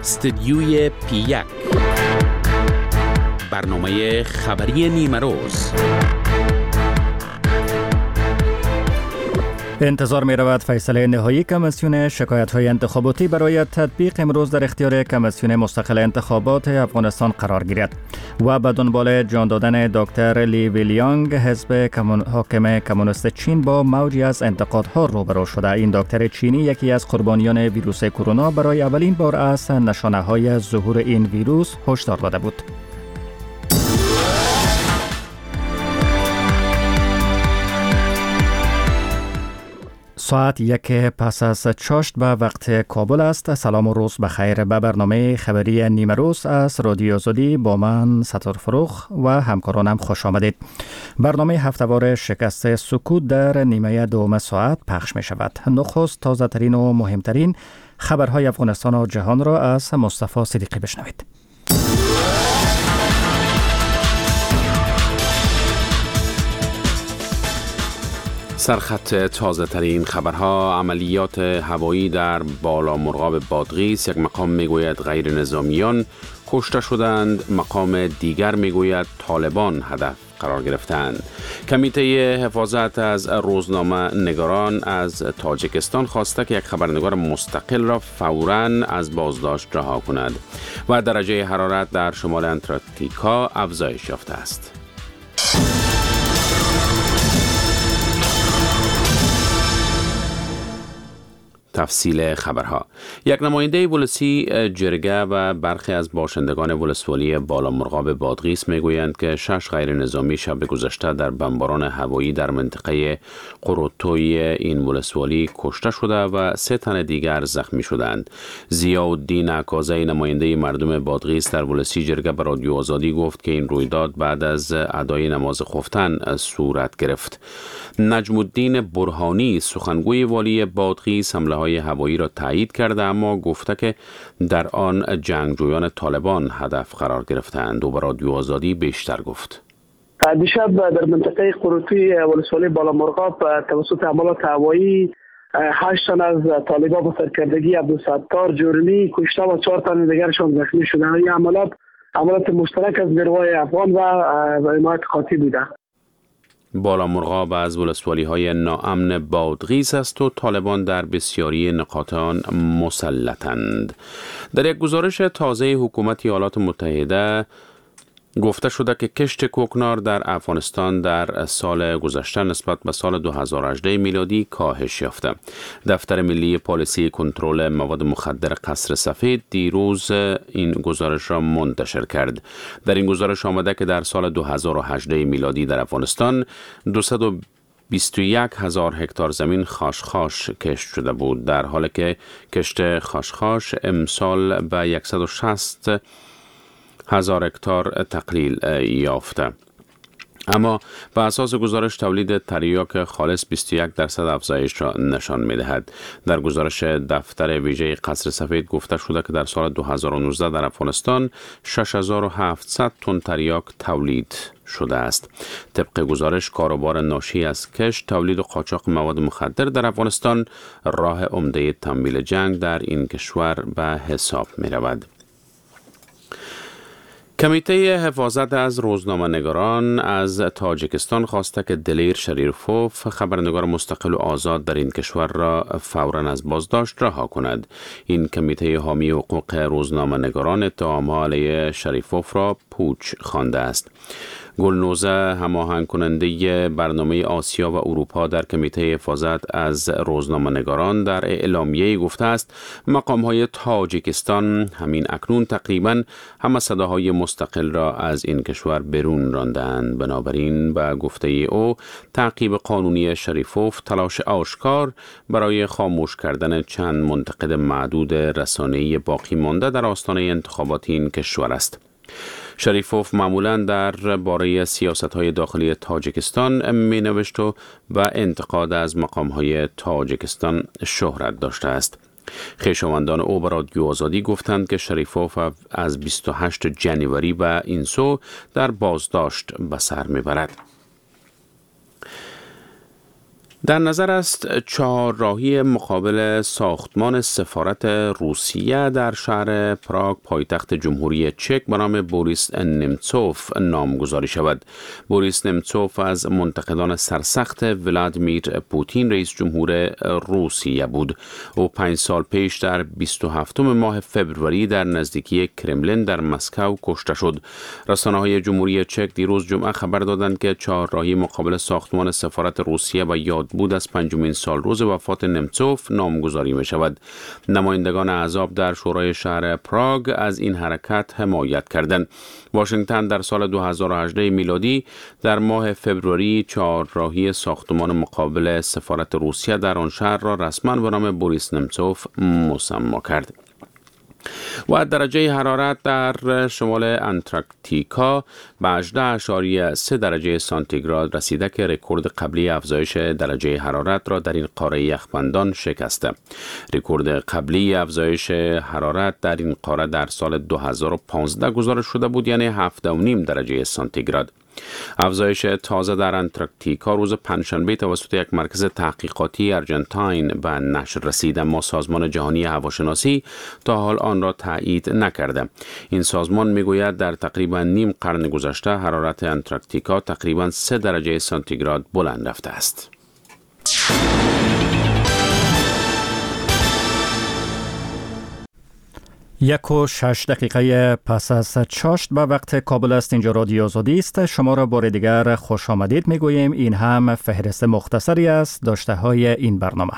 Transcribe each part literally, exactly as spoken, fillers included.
استدیوی پی یک، برنامه خبری نیمه روز. انتظار می رود فیصله نهایی کمیسیون شکایت های انتخاباتی برای تطبیق امروز در اختیار کمیسیون مستقل انتخابات افغانستان قرار گیرد و به دنبال جان دادن دکتر لی ویلیانگ حزب کمون... حاکم کمونیست چین با موجی از انتقادها روبرو شده. این دکتر چینی یکی از قربانیان ویروس کرونا برای اولین بار از نشانه های ظهور این ویروس هشدار داده بود. ساعت یک پس از چاشت به وقت کابل است. سلام و روز بخیر. به برنامه خبری نیمه روز از رادیو آزادی با من ستار فروخ و همکارانم خوش آمدید. برنامه هفته‌وار شکست سکوت در نیمه دوم ساعت پخش می شود. نخست تازه ترین و مهمترین خبرهای افغانستان و جهان را از مصطفی صدیقی بشنوید. سرخط تازه ترین خبرها: عملیات هوایی در بالا مرغاب بادغیس. یک مقام میگوید غیر نظامیان کشته شدند، مقام دیگر میگوید طالبان هدف قرار گرفتند. کمیته حفاظت از روزنامه نگاران از تاجیکستان خواسته که یک خبرنگار مستقل را فوراً از بازداشت رها کند و درجه حرارت در شمال انتارکتیکا افزایش یافته است. تفصیل خبرها: یک نماینده ولسی جرگه و برخی از باشندگان ولسوالی بالا مرغاب بادغیس میگویند که شش غیر نظامی شب گذشته در بمباران هوایی در منطقه قروتوی این ولسوالی کشته شده و سه تن دیگر زخمی شدند. ضیاءالدین عکازی نماینده مردم بادغیس در ولسی جرگه به رادیو آزادی گفت که این رویداد بعد از ادای نماز خفتن صورت گرفت. نجم الدین برهانی سخنگوی والی بادغیس حمله های هوایی را تایید کرده، اما گفته که در آن جنگجویان طالبان هدف قرار گرفتند و به رادیو آزادی بیشتر گفت. دیشب در منطقه قروتوی ولسوالی بالا مرغاب توسط حملات هوایی هشت تن از طالبان با سرکردگی عبدالستار جرمی کشته و چهار تن دیگرشان زخمی شدند. این عملات عملات مشترک از نیروهای افغان و حمایت قاطی بوده. بالا مرغاب از ولسوالی های ناامن بادغیس است و طالبان در بسیاری نقاط آن مسلطند. در یک گزارش تازه حکومت ایالات متحده گفته شده که کشت کوکنار در افغانستان در سال گذشته نسبت به سال دو هزار و هجده میلادی کاهش یافته. دفتر ملی پالیسی کنترل مواد مخدر قصر سفید دیروز این گزارش را منتشر کرد. در این گزارش آمده که در سال دو هزار و هجده میلادی در افغانستان دویست و بیست و یک هزار هکتار زمین خاشخاش کشت شده بود، در حالی که کشت خاشخاش امسال به صد و شصت هزار هکتار تقلیل یافته. اما به اساس گزارش تولید تریاک خالص بیست و یک درصد افزایش را نشان می‌دهد. در گزارش دفتر ویژه قصر سفید گفته شده که در سال دو هزار و نوزده در افغانستان شش هزار و هفتصد تن تریاک تولید شده است. طبق گزارش کاروبار ناشی از کشت، تولید و قاچاق مواد مخدر در افغانستان راه عمده تمویل جنگ در این کشور به حساب می‌رود. کمیته حفاظت از روزنامه نگاران از تاجیکستان خواسته که دلیر شریفوف خبرنگار مستقل و آزاد در این کشور را فوراً از بازداشت رها کند. این کمیته حامی حقوق روزنامه نگاران اتهام‌ها علیه شریفوف را پوچ خوانده است. گلنوزه هماهنگ کننده برنامه آسیا و اروپا در کمیته حفاظت از روزنامه نگاران در اعلامیه گفته است مقام‌های تاجیکستان همین اکنون تقریباً همه صداهای مستقل را از این کشور بیرون راندند. بنابراین به گفته او تعقیب قانونی شریفوف تلاش آشکار برای خاموش کردن چند منتقد معدود رسانه‌ای باقی مانده در آستانه انتخابات این کشور است. شریفوف معمولاً در باره سیاست‌های داخلی تاجیکستان می‌نوشت و به انتقاد از مقام‌های تاجیکستان شهرت داشته است. خویشاوندان او به رادیو آزادی گفتند که شریفوف از بیست و هشتم جنوری به این سو در بازداشت به سر می‌برد. در نظر است چهارراهی مقابل ساختمان سفارت روسیه در شهر پراگ پایتخت جمهوری چک به نام بوریس نمتسوف نامگذاری شود. بوریس نمتسوف از منتقدان سرسخت ولادیمیر پوتین رئیس جمهور روسیه بود. او پنج سال پیش در بیست و هفتم ماه فبروری در نزدیکی کرملین در مسکو کشته شد. رسانه‌های جمهوری چک دیروز جمعه خبر دادند که چهارراهی مقابل ساختمان سفارت روسیه و یاد بود از پنجمین سال روز وفات نمتسوف نامگذاری می شود. نمایندگان احزاب در شورای شهر پراگ از این حرکت حمایت کردند. واشنگتن در سال دو هزار و هجده میلادی در ماه فبروری چهارراهی ساختمان مقابل سفارت روسیه در آن شهر را رسما به نام بوریس نمتسوف مسمی کرد. و درجه حرارت در شمال انتارکتیکا به هجده اشاری سه درجه سانتیگراد رسیده که رکورد قبلی افزایش درجه حرارت را در این قاره یخبندان شکسته. رکورد قبلی افزایش حرارت در این قاره در سال دو هزار و پانزده گزارش شده بود، یعنی هفت و نیم درجه سانتیگراد. افزایش تازه در انتارکتیکا روز پنجشنبه توسط یک مرکز تحقیقاتی ارجنتاین به نشر رسید، اما سازمان جهانی هواشناسی تا حال آن را تایید نکرده. این سازمان میگوید در تقریبا نیم قرن گذشته حرارت انتارکتیکا تقریبا سه درجه سانتیگراد بلند رفته است. یک و شش دقیقه پس از چاشت به وقت کابل است. اینجا رادیو آزادی است. شما را بار دیگر خوش آمدید میگوییم. این هم فهرست مختصری است داشته های این برنامه.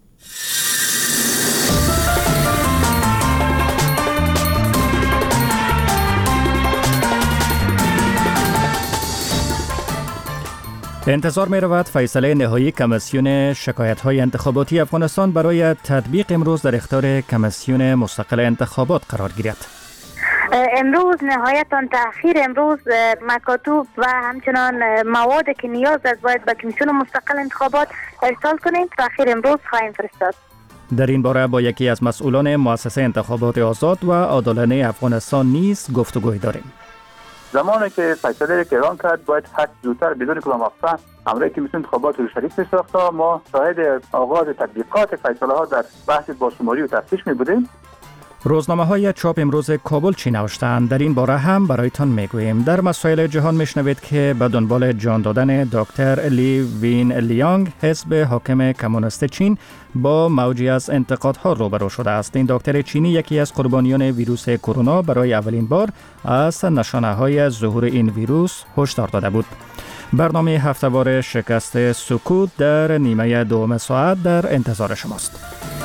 انتظار می رود فیصله نهایی کمیسیون شکایت های انتخاباتی افغانستان برای تطبیق امروز در اختیار کمیسیون مستقل انتخابات قرار گیرد. امروز نهایتاً تأخیر امروز مکاتوب و همچنان مواد که نیاز است باید به کمیسیون مستقل انتخابات ارسال کنیم. تأخیر امروز خواهیم فرستاد. در این باره با یکی از مسئولان مؤسسه انتخابات آزاد و عادلانه افغانستان نیز گفتگوی داریم. زمانی که فیصله که اعلام کرد باید حد زودتر بدون کلام وقفه امروز کمیسیون انتخابات رو شریک می‌ساخت تا ما شاهد آغاز تطبیقات فیصله ها در بحث باشماری و تفتیش می بودیم. روزنامه های چاپ امروز کابل چی نوشتند؟ در این باره هم برایتان میگوییم. در مسائل جهان میشنوید که به دنبال جان دادن دکتر لی وین لیانگ حزب حاکم کمونیست چین با موجی از انتقادها روبرو شده است. این دکتر چینی یکی از قربانیان ویروس کرونا برای اولین بار از نشانه های ظهور این ویروس هشدار داده بود. برنامه هفته‌وار شکست سکوت در نیمه دوم ساعت در انتظار شماست.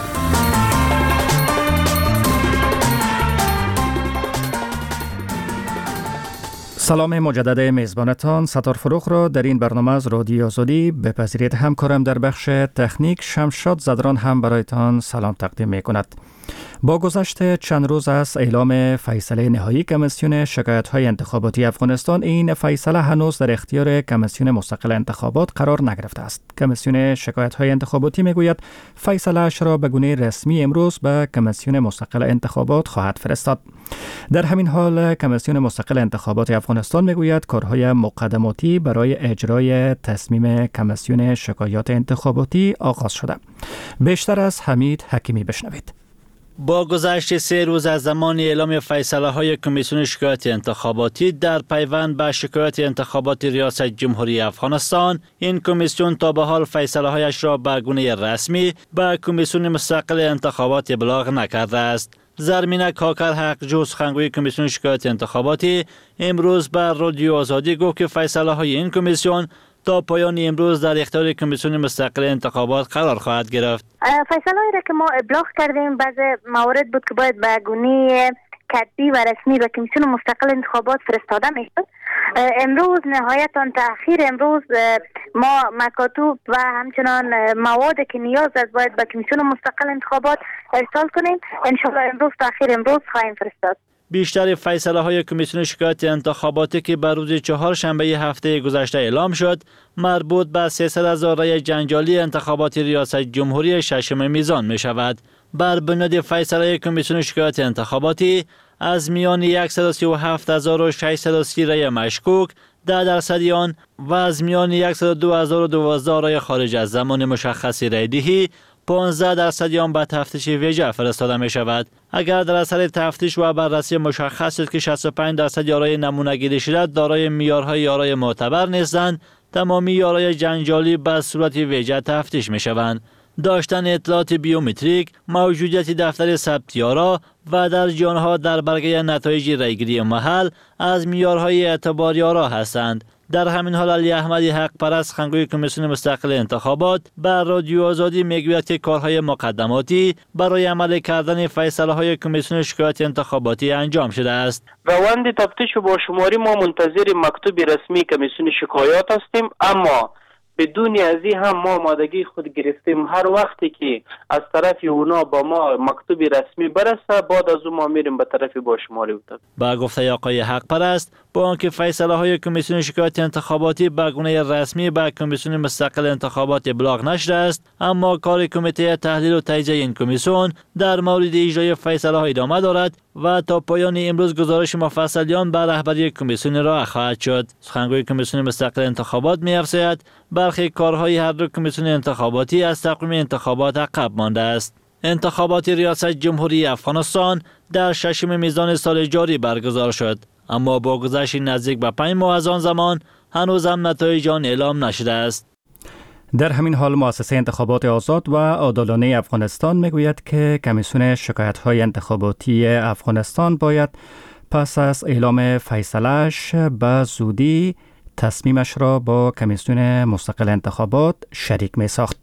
سلام مجدد میزبانتان ستار فروخ را در این برنامه از رادیو آزادی بپذیرید. همکارم در بخش تکنیک شمشاد زدران هم برایتان سلام تقدیم می کند. با گذشت چند روز از اعلام فیصله نهایی کمیسیون شکایت‌های انتخاباتی افغانستان، این فیصله هنوز در اختیار کمیسیون مستقل انتخابات قرار نگرفته است. کمیسیون شکایت‌های انتخاباتی میگوید فیصله اش را به گونه رسمی امروز به کمیسیون مستقل انتخابات خواهد فرستاد. در همین حال کمیسیون مستقل انتخابات افغانستان میگوید کارهای مقدماتی برای اجرای تصمیم کمیسیون شکایات انتخاباتی آغاز شده. بیشتر از حمید حکیمی بشنوید. با گذشت سه روز از زمان اعلام فیصله های کمیسیون شکایت انتخاباتی در پیوند به شکایت انتخابات ریاست جمهوری افغانستان، این کمیسیون تا به حال فیصله هایش را به گونه رسمی به کمیسیون مستقل انتخابات ابلاغ نکرده است. زرمینه کاکر حقجو سخنگوی کمیسیون شکایت انتخاباتی امروز بر رادیو آزادی گفت که فیصله های این کمیسیون تا پایان امروز در اختیار کمیسیون مستقل انتخابات قرار خواهد گرفت. فیصله هایی را که ما ابلاغ کردیم بعض موارد بود که باید به گونه کتبی و رسمی به کمیسیون مستقل انتخابات فرستاده میشد. امروز نهایتاً تأخیر امروز ما مکاتوب و همچنان مواد که نیاز است باید به کمیسیون مستقل انتخابات ارسال کنیم. انشالله امروز تأخیر امروز خواهیم فرستاد. بیشتر فیصله های کمیسیون شکایت انتخاباتی که بر روز چهارشنبه هفته گذشته اعلام شد مربوط به سیصد هزار رای جنجالی انتخابات ریاست جمهوری ششم میزان می شود. بر بنیاد فیصله کمیسیون شکایت انتخاباتی از میان صد و سی و هفت هزار و ششصد و سی رای مشکوک ده درصدی آن و از میان صد و دو هزار و دوازده رای خارج از زمان مشخص رای دهی پانزده درصدی آن به تفتیش ویژه فرستاده می شود. اگر در اثر تفتیش و بررسی مشخص است که شصت و پنج درصد یارای نمونه گیری شده دارای معیارهای یارای معتبر نیستند، تمامی یارای جنجالی به صورت ویژه تفتیش می شوند. داشتن اطلاعات بیومتریک، موجودیت دفتر ثبت یارا و در جانها در برگه نتایج رایگیری محل از معیارهای اعتبار یارا هستند. در همین حال علی احمدی حق پرست خنگوی کمیسیون مستقل انتخابات بر رادیو آزادی میگوید که کارهای مقدماتی برای عمل کردن فیصله های کمیسیون شکایت انتخاباتی انجام شده است. روند تفتیش و باشماری ما منتظر مکتوب رسمی کمیسیون شکایات هستیم، اما بدون ازی هم ما آمادگی خود گرفتیم هر وقتی که از طرف اونا با ما مکتوب رسمی برسه بعد از اون ما میریم به طرف باشماری بودیم. با گفته آقای حق پرست با آنکه فیصله های کمیسیون شکایت انتخاباتی به گونه رسمی به کمیسیون مستقل انتخابات ابلاغ نشده است، اما کار کمیته تحلیل و تجزیه این کمیسیون در مورد اجرای فیصله ها ادامه دارد و تا پایان امروز گزارش مفصلیان به رهبری کمیسیون را خواهد شد. سخنگوی کمیسیون مستقل انتخابات می‌افزاید برخی کارهای هر دو کمیسیون انتخاباتی از تقویم انتخابات عقب مانده است. انتخابات ریاست جمهوری افغانستان در ششم میزان سال جاری برگزار شد، اما با گذشت نزدیک به پنج ماه از آن زمان هنوز هم نتایج آن اعلام نشده است. در همین حال مؤسسه انتخابات آزاد و عادلانه افغانستان میگوید که کمیسیون شکایت‌های انتخاباتی افغانستان باید پس از اعلام فیصله‌اش به زودی تصمیمش را با کمیسیون مستقل انتخابات شریک می‌ساخت.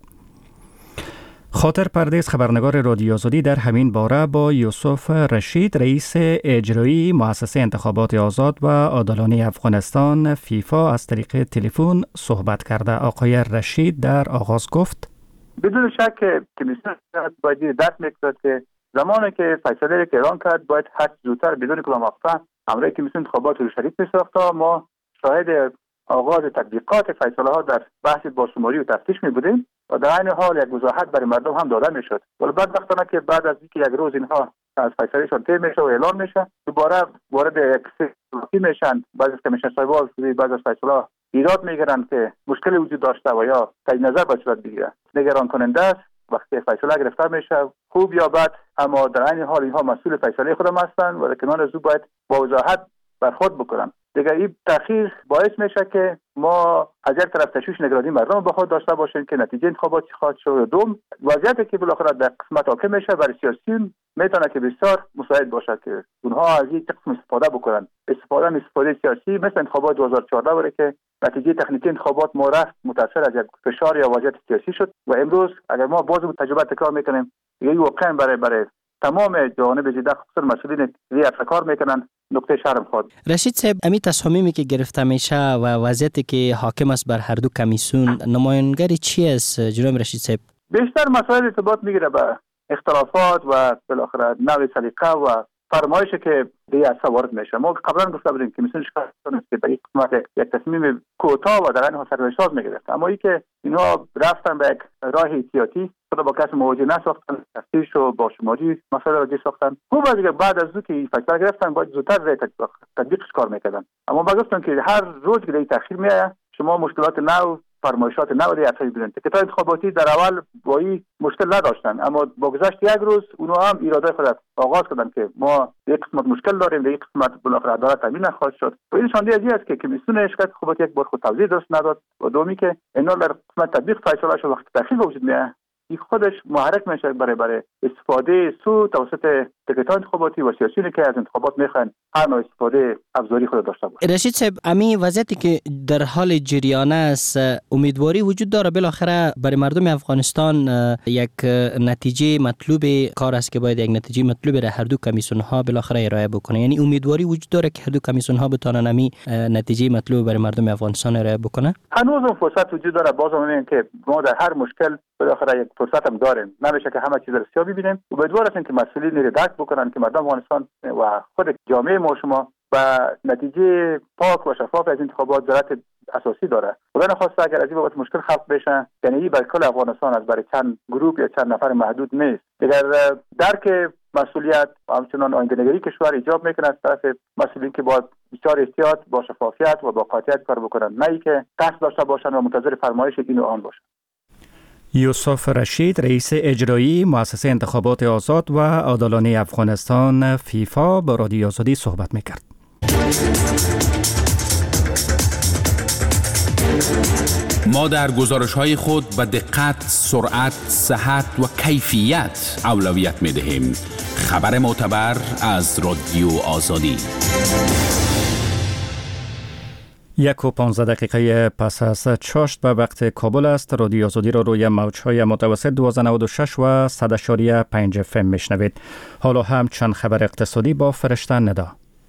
خاطر پردیس خبرنگار رادیو آزادی در همین باره با یوسف رشید رئیس اجرایی مؤسسه انتخابات آزاد و عادلانه افغانستان فیفا از طریق تلفن صحبت کرده. آقای رشید در آغاز گفت بدون شک کمیسیون باید دست میکرد که زمانی که فیصله که اعلام کرد باید هر زودتر بدون کلام وقفه امر کمیسیون انتخابات رو شریک می‌ساخت. ما شاهد آغاز تطبیقات فیصله ها در بحث باشماری و تفتیش می بودیم و در این حال یک وضاحت برای مردم هم داده می شد. ولی بعد وقتانه که بعد از اینکه یک روز اینها از فیصلهشان طی میشه و اعلام میشه دوباره وارد یک سیستم میشن، بعضی از کمیشن صاحبان بعضی از فیصله ایراد میگیرن که مشکلی وجود داشته و یا تجدید نظر باید صورت بگیره. نگران کننده است وقتی فیصله گرفته میشه خوب یا بد، اما در این حال اینها مسئول فیصله خودم هستند و در کنار از او باید با وضاحت برخورد بکنن. دیگه این تأخیر باعث میشه که ما از یک طرف تشویش نگرانی مردم به خود داشته باشیم که نتیجه انتخابات چی خواهد شد. دوم وضعیتی که بالاخره در قسمت حاکم میشه برای سیاسیون میتونه که بسیار مساعد باشه که اونها از این قسم استفاده بکنن. استفاده استفاده سیاسی مثل انتخابات دو هزار و چهارده بوده که نتیجه تکنیکی انتخابات ما رفت متأثر از یک فشار یا وضعیت سیاسی شد و امروز اگر ما باز تجربه تکرار میکنیم یه واقعا برای برای تمام جوانب زیده خصوصا مسئولین زی افکار میکنن نقطه شرم خود. رشید صاحب امی تصامیمی که گرفته میشه و وضعیتی که حاکم است بر هر دو کمیسیون نمایانگری چی است جناب رشید صاحب؟ بیشتر مسائل ارتباط میگیره به اختلافات و بالاخره نوع سلیقه و فرمایشی که دیگه اصلا وارد میشه. ما قبلا گفته بودیم که کمیسیون شکایت که در این قسمت یک تصمیم کوتاه و در این حال سرنوشت میگرفت، اما ای که اینها رفتن به یک راه احتیاطی خود با کسی مواجه نساختن، تفتیش و باشماری مسائل را جدی ساختن. خوب است که بعد از اینکه فیصله گرفتن باید زودتر روی تطبیقش کار میکردن، اما ما گفتم که هر روز که تاخیر میاد شما مشکلات نو فرمایشات نو در اصل بودن. کمیته انتخاباتی در اول با این مشکل نداشتن، اما با گذشت یک روز اونها هم ایراده خود آغاز کردن که ما یک قسمت مشکل داریم، در یک قسمت بالاخره عدالت تامین نخواهد شد. و این نشانده ازی است که کمیسیون شکایت انتخاباتی یک بار خود توضیح درست نداد و دومی که اینا در قسمت تطبیق فیصله شد وقتی تاخیر وجود میاد این خودش محرک میشه برای برای استفاده سو توسط تکتان انتخاباتی و سیاسیونی که از انتخابات میخوان هر نوع استفاده ابزاری خود داشته باشه. رشید صاحب امی وضعیتی که در حال جریان است امیدواری وجود داره بالاخره برای مردم افغانستان یک نتیجه مطلوب کار است که باید یک نتیجه مطلوب را هر دو کمیسیون ها بالاخره ارائه بکنه، یعنی امیدواری وجود داره که هر دو کمیسیون ها بتونن امی نتیجه مطلوب برای مردم افغانستان ارائه بکنه؟ هنوز اون فرصت وجود داره. باز میگم که ما در هر مشکل بالاخره یک فرصت هم داریم، نمیشه که همه چیز رو سیاه ببینیم. امیدوار هستیم که مسئولین رو درک بکنن که مردم افغانستان و خود جامعه ما شما و نتیجه پاک و شفاف از انتخابات ضرورت اساسی داره. خدا نخواسته اگر از این بابت مشکل خلق بشه یعنی برای کل افغانستان از برای چند گروه یا چند نفر محدود نیست. اگر درک مسئولیت و همچنان آینده‌نگری کشور ایجاب میکنه از طرف مسئولین که باید بسیار احتیاط با شفافیت و با قاطعیت کار بکنن، نه اینکه قصد داشته باشن و منتظر فرمایش این و آن باشن. یوسف رشید، رئیس اجرایی مؤسسه انتخابات آزاد و عادلانه افغانستان فیفا، با رادیو آزادی صحبت میکرد. ما در گزارش‌های خود به دقت، سرعت، صحت و کیفیت اولویت می‌دهیم. خبر معتبر از رادیو آزادی. یک و پانزده دقیقه پس از چاشت به وقت کابل است. رادیو آزادی را روی موج‌های متوسط دویست و نود و شش و صد و پنج اف ام میشنوید. حالا هم چند خبر اقتصادی با فرشته ندا.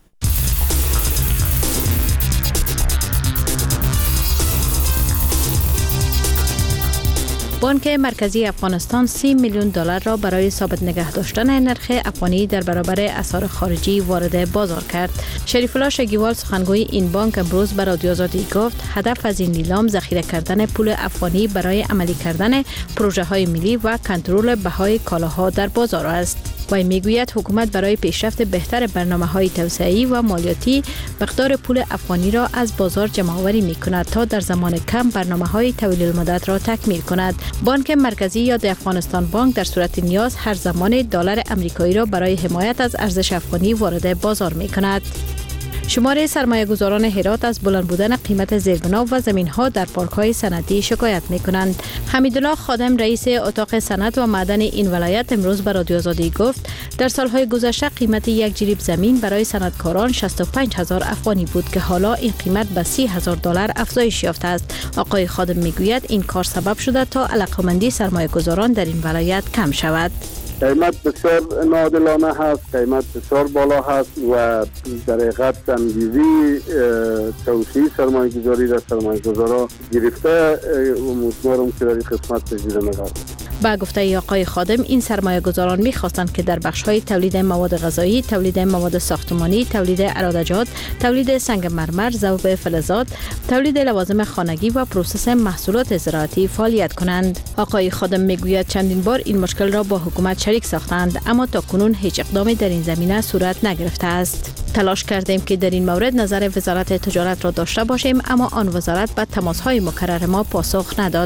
بانک مرکزی افغانستان سی میلیون دلار را برای ثابت نگه داشتن نرخ افغانی در برابر اسعار خارجی وارد بازار کرد. شریف الله شگیوال سخنگوی این بانک امروز به رادیو آزادی گفت هدف از این نیلام ذخیره کردن پول افغانی برای عملی کردن پروژه های ملی و کنترل بهای کالاها در بازار است. و میگوید حکومت برای پیشرفت بهتر برنامه‌های توسعه‌ای و مالیاتی مقدار پول افغانی را از بازار جمع‌آوری می‌کند تا در زمان کم برنامه‌های طویل المدت را تکمیل کند. بانک مرکزی یا افغانستان بانک در صورت نیاز هر زمان دلار آمریکایی را برای حمایت از ارزش افغانی وارد بازار می‌کند. شمار سرمایه‌گذاران هرات از بلند بودن قیمت زیربنا و زمین‌ها در پارک‌های صنعتی شکایت می‌کنند. حمیدالله خادم، رئیس اتاق صنعت و معدن این ولایت، امروز به رادیو آزادی گفت در سال‌های گذشته قیمت یک جریب زمین برای صنعتکاران شصت و پنج هزار افغانی بود که حالا این قیمت به سی هزار دلار افزایش یافته است. آقای خادم می‌گوید این کار سبب شده تا علاقه‌مندی سرمایه‌گذاران در این ولایت کم شود. قیمت بسیار ناعادلانه هست، قیمت بسیار بالا هست و در حقیقت تنظیمی توسعه سرمایه گذاری در سرمایه گذارا گرفته و مطمئنم که در این قسمت تجدید نگاه. با گفته آقای خادم این سرمایه گذاران می خواستند که در بخش های تولید مواد غذایی، تولید مواد ساختمانی، تولید عرادجات، تولید سنگ مرمر، ذوب فلزات، تولید لوازم خانگی و پروسس محصولات زراعتی فعالیت کنند. آقای خادم میگوید چندین بار این مشکل را با حکومت شریک ساختند اما تاکنون هیچ اقدامی در این زمینه صورت نگرفته است. تلاش کردیم که در این مورد نظر وزارت تجارت را داشته باشیم اما آن وزارت به تماس‌های مکرر ما پاسخ نداد.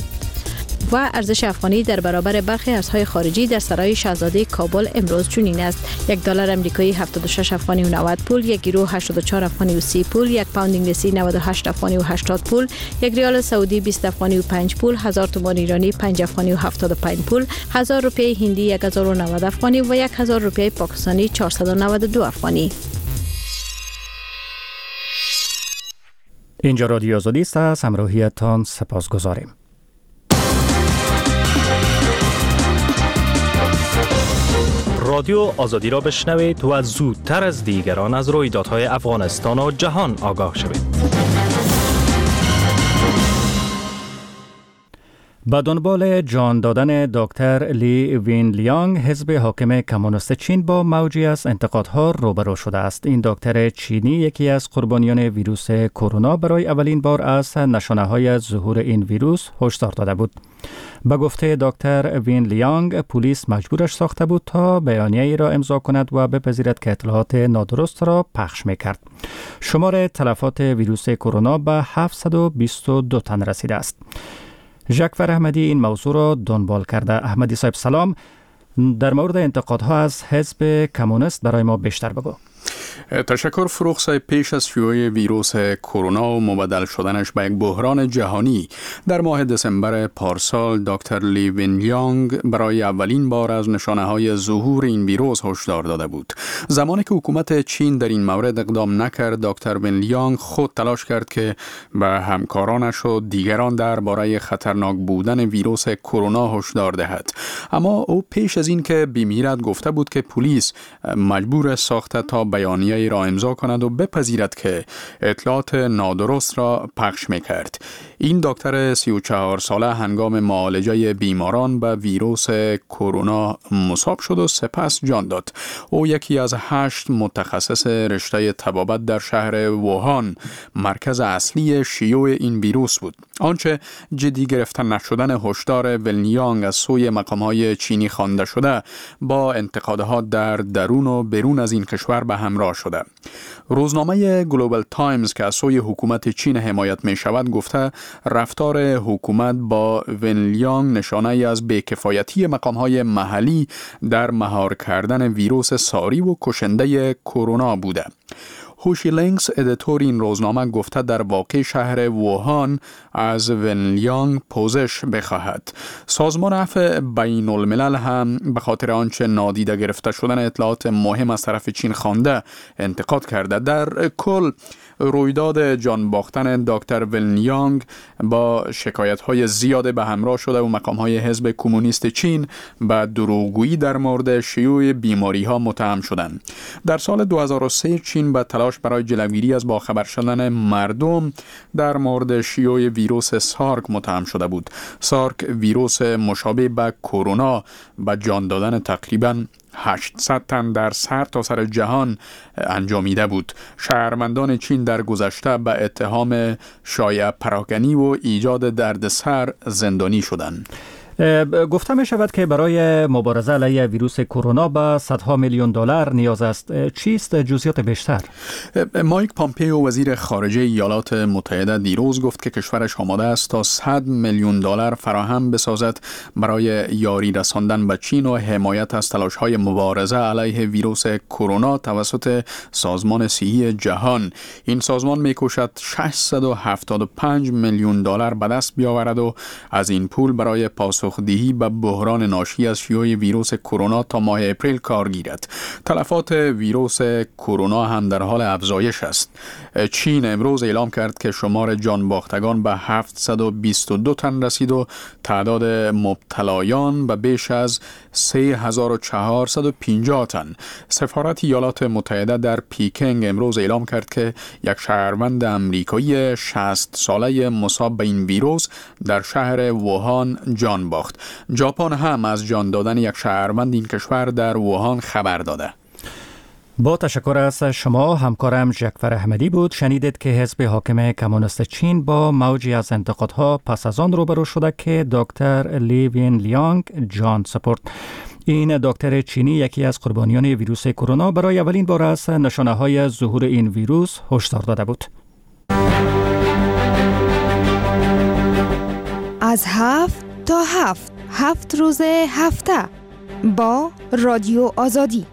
و ارزش افغانی در برابر برخی ارزهای خارجی در سرای شاهزاده کابل امروز چنین است: یک دلار آمریکایی هفتاد و شش افغانی و نود پول، یک یورو هشتاد و چهار افغانی و سی پول، یک پوند انگلیسی نود و هشت افغانی و هشتاد پول، یک ریال سعودی بیست افغانی و پنج پول، هزار تومان ایرانی پنج افغانی و هفتاد و پنج پول، هزار روپیه هندی یک هزار و نود افغانی و یک هزار روپیه پاکستانی چهارصد و نود و دو افغانی. اینجا رادیو آزادی است. از همراهیتان سپاسگزاریم. رادیو آزادی را بشنوید و زودتر از دیگران از رویدادهای افغانستان و جهان آگاه شوید. با دنبال جان دادن دکتر لی وین لیانگ، حزب حاکم کمونیست چین با موجی از انتقادها روبرو شده است. این دکتر چینی یکی از قربانیان ویروس کرونا برای اولین بار از نشانه‌های ظهور این ویروس هشدار داده بود. به گفته دکتر وین لیانگ، پلیس مجبورش ساخته بود تا بیانیه‌ای را امضا کند و بپذیرد که اطلاعات نادرست را پخش می‌کرد. شمار تلفات ویروس کرونا به هفتصد و بیست و دو تن رسیده است. ژاکفر احمدی این موضوع را دنبال کرده. احمدی صاحب سلام، در مورد انتقادها از حزب کمونیست برای ما بیشتر بگو. تشکر فروغ صاحب. پیش از شیوع ویروس کرونا و مبدل شدنش به یک بحران جهانی در ماه دسامبر پارسال، دکتر لی وین لیانگ برای اولین بار از نشانه‌های ظهور این ویروس هشدار داده بود. زمانی که حکومت چین در این مورد اقدام نکرد، دکتر وین لیانگ خود تلاش کرد که به همکارانش و دیگران درباره خطرناک بودن ویروس کرونا هشدار دهد. اما او پیش از این که بمیرد گفته بود که پلیس مجبور ساخته تا بیانیه بیانیه را امضا کند و بپذیرد که اطلاعات نادرست را پخش می‌کرد. این دکتر سی و چهار ساله هنگام معالجه بیماران به ویروس کرونا مصاب شد و سپس جان داد. او یکی از هشت متخصص رشته طبابت در شهر ووهان، مرکز اصلی شیوع این ویروس بود. آنچه جدی گرفتن نشدن هشدار ولنیانگ از سوی مقام‌های چینی خوانده شده با انتقادها در درون و بیرون از این کشور به همراه شده. روزنامه گلوبال تایمز که از سوی حکومت چین حمایت می شود گفته رفتار حکومت با ونلیانگ نشانه ای از بی‌کفایتی مقام‌های محلی در مهار کردن ویروس ساری و کشنده کرونا بوده. هوشی لینکس ادیتور این روزنامه گفته در واقع شهر ووهان از ونلیانگ پوزش بخواهد. سازمان عفو بین الملل هم به خاطر آنچه نادیده گرفته شدن اطلاعات مهم از طرف چین خوانده انتقاد کرده. در کل رویداد جان باختن دکتر ونلیانگ با شکایت‌های زیاد به همراه شده و مقام‌های حزب کمونیست چین به دروغگویی در مورد شیوع بیماری‌ها متهم شدند. در سال دو هزار و سه چین به تلاش برای جلوگیری از باخبر شدن مردم در مورد شیوع ویروس سارک متهم شده بود. سارک ویروس مشابه به کرونا به جان دادن تقریباً هشتصد تن در سر تا سر جهان انجامیده بود. شهروندان چین در گذشته به اتهام شایع پراکنی و ایجاد دردسر زندانی شدند. گفته می شود که برای مبارزه علیه ویروس کرونا به صدها میلیون دلار نیاز است. چیست جزئیات بیشتر؟ مایک پامپیو وزیر خارجه ایالات متحده دیروز گفت که کشورش آماده است تا صد میلیون دلار فراهم بسازد برای یاری رساندن به چین و حمایت از تلاش‌های مبارزه علیه ویروس کرونا توسط سازمان صحی جهان. این سازمان می‌کوشد ششصد و هفتاد و پنج میلیون دلار به دست بیاورد و از این پول برای پاسخ دهی به بحران ناشی از شیوع ویروس کرونا تا ماه اپریل کار گیرد. تلفات ویروس کرونا هم در حال افزایش است. چین امروز اعلام کرد که شمار جان باختگان به هفتصد و بیست و دو تن رسید و تعداد مبتلایان به بیش از سه هزار و چهارصد و پنجاه تن. سفارت ایالات متحده در پیکنگ امروز اعلام کرد که یک شهروند امریکایی شصت ساله مصاب به این ویروس در شهر ووهان جان باخت. ژاپن هم از جان دادن یک شهروند این کشور در ووهان خبر داده. با تشکر از شما. همکارم جعفر احمدی بود. شنیدید که حزب حاکم کمونیست چین با موجی از انتقادها پس از آن روبرو شده که دکتر لی ونلیانگ جان سپرد. این دکتر چینی یکی از قربانیان ویروس کرونا برای اولین بار از نشانه‌های ظهور این ویروس هشدار داده بود. از هفت تا هفت هفت روز هفته با رادیو آزادی.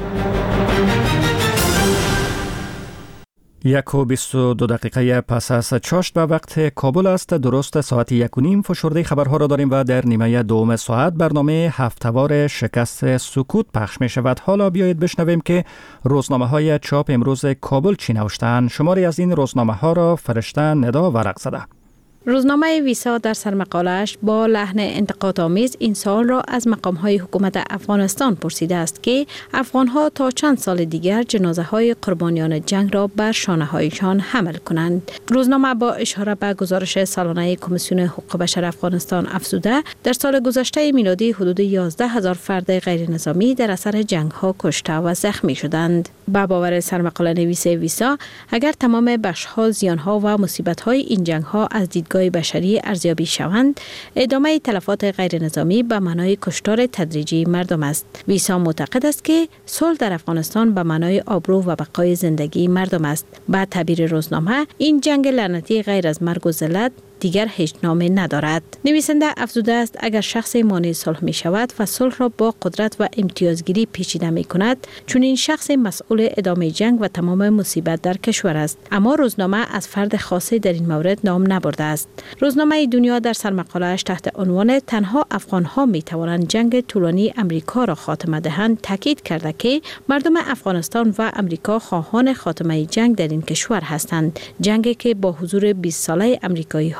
یک و بیست و دو دقیقه پس از چاشت به وقت کابل است. درست ساعت یک و نیم فشرده خبرها را داریم و در نیمه دوم ساعت برنامه هفته‌وار شکست سکوت پخش می شود. حالا بیایید بشنویم که روزنامه های چاپ امروز کابل چی نوشتند. شماری از این روزنامه ها را فرشته ندا ورق زده. روزنامه ویسا در سرمقاله‌اش با لحن انتقادآمیز این سوال را از مقام‌های حکومت افغانستان پرسیده است که افغان‌ها تا چند سال دیگر جنازه‌های قربانیان جنگ را بر شانه‌هایشان حمل کنند. روزنامه با اشاره به گزارش سالانه کمیسیون حقوق بشر افغانستان افزوده در سال گذشته میلادی حدود یازده هزار فرد غیر نظامی در اثر جنگ‌ها کشته و زخمی شدند. با باور سرمقاله نویس ویسا اگر تمام بخش‌ها، زیان‌ها و مصیبت‌های این جنگ‌ها از دیدگاه بشری ارزیابی شوند، ادامه تلفات غیر نظامی به معنای کشتار تدریجی مردم است. ویسا معتقد است که صلح در افغانستان به معنای آبرو و بقای زندگی مردم است. با تعبیر روزنامه این جنگ لعنتی غیر از مرگ و ذلت دیگر هیچ نامه ندارد. نویسنده افزوده است اگر شخص مانع صلح می شود و صلح را با قدرت و امتیازگیری پیچیده می کند، چون این شخص مسئول ادامه جنگ و تمام مصیبت در کشور است. اما روزنامه از فرد خاصی در این مورد نام نبرده است. روزنامه دنیا در سرمقاله‌اش تحت عنوان تنها افغان‌ها می توانند جنگ طولانی امریکا را خاتمه دهند تاکید کرده که مردم افغانستان و امریکا خواهان خاتمه جنگ در این کشور هستند. جنگی که با حضور بیست ساله امریکایی‌ها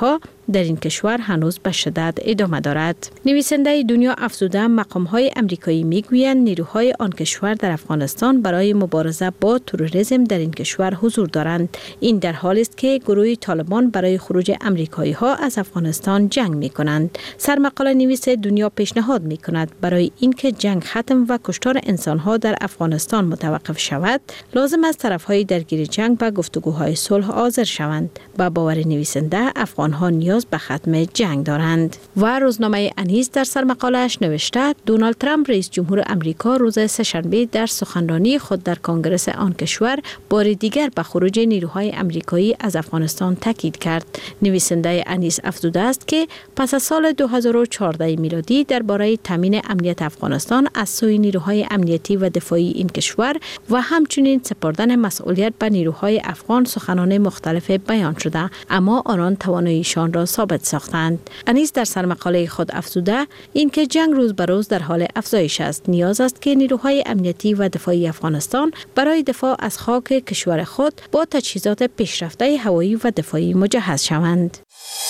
در این کشور هنوز به شدت ادامه دارد. نویسنده دنیا افزوده مقام‌های امریکایی میگویند نیروهای آن کشور در افغانستان برای مبارزه با تروریسم در این کشور حضور دارند. این در حالی است که گروه طالبان برای خروج امریکایی‌ها از افغانستان جنگ می‌کنند. سرمقاله نویس دنیا پیشنهاد می‌کند برای اینکه جنگ ختم و کشتار انسان‌ها در افغانستان متوقف شود، لازم است طرف‌های درگیر جنگ به گفتگوهای صلح حاضر شوند. با باور نویسنده افغان‌ها نیاز به ختم جنگ دارند. و روزنامه انیس در سرمقاله‌اش نوشته دونالد ترامپ رئیس جمهور امریکا روز سه‌شنبه در سخنرانی خود در کنگره آن کشور بار دیگر به خروج نیروهای امریکایی از افغانستان تاکید کرد. نویسنده انیس افزوده است که پس از سال دو هزار و چهارده میلادی درباره تامین امنیت افغانستان از سوی نیروهای امنیتی و دفاعی این کشور و همچنین سپردن مسئولیت به نیروهای افغان سخنان مختلف بیان شده، اما آنان تواناییشان را ثابت ساختند. انیس در سرمقاله خود افزوده اینکه جنگ روز به روز در حال افزایش است. نیاز است که نیروهای امنیتی و دفاعی افغانستان برای دفاع از خاک کشور خود با تجهیزات پیشرفته هوایی و دفاعی مجهز شوند.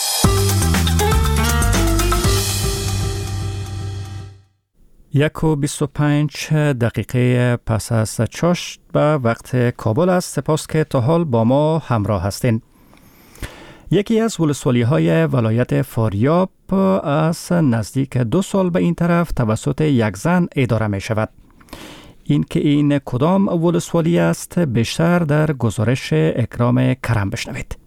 یک و بیست و پنج دقیقه پس از چاشت به وقت کابل است. سپاس که تا حال با ما همراه هستین. یکی از ولسوالی‌های ولایت فاریاب از نزدیک دو سال به این طرف توسط یک زن اداره می شود. این که این کدام ولسوالی است بیشتر در گزارش اکرام کرم بشنوید.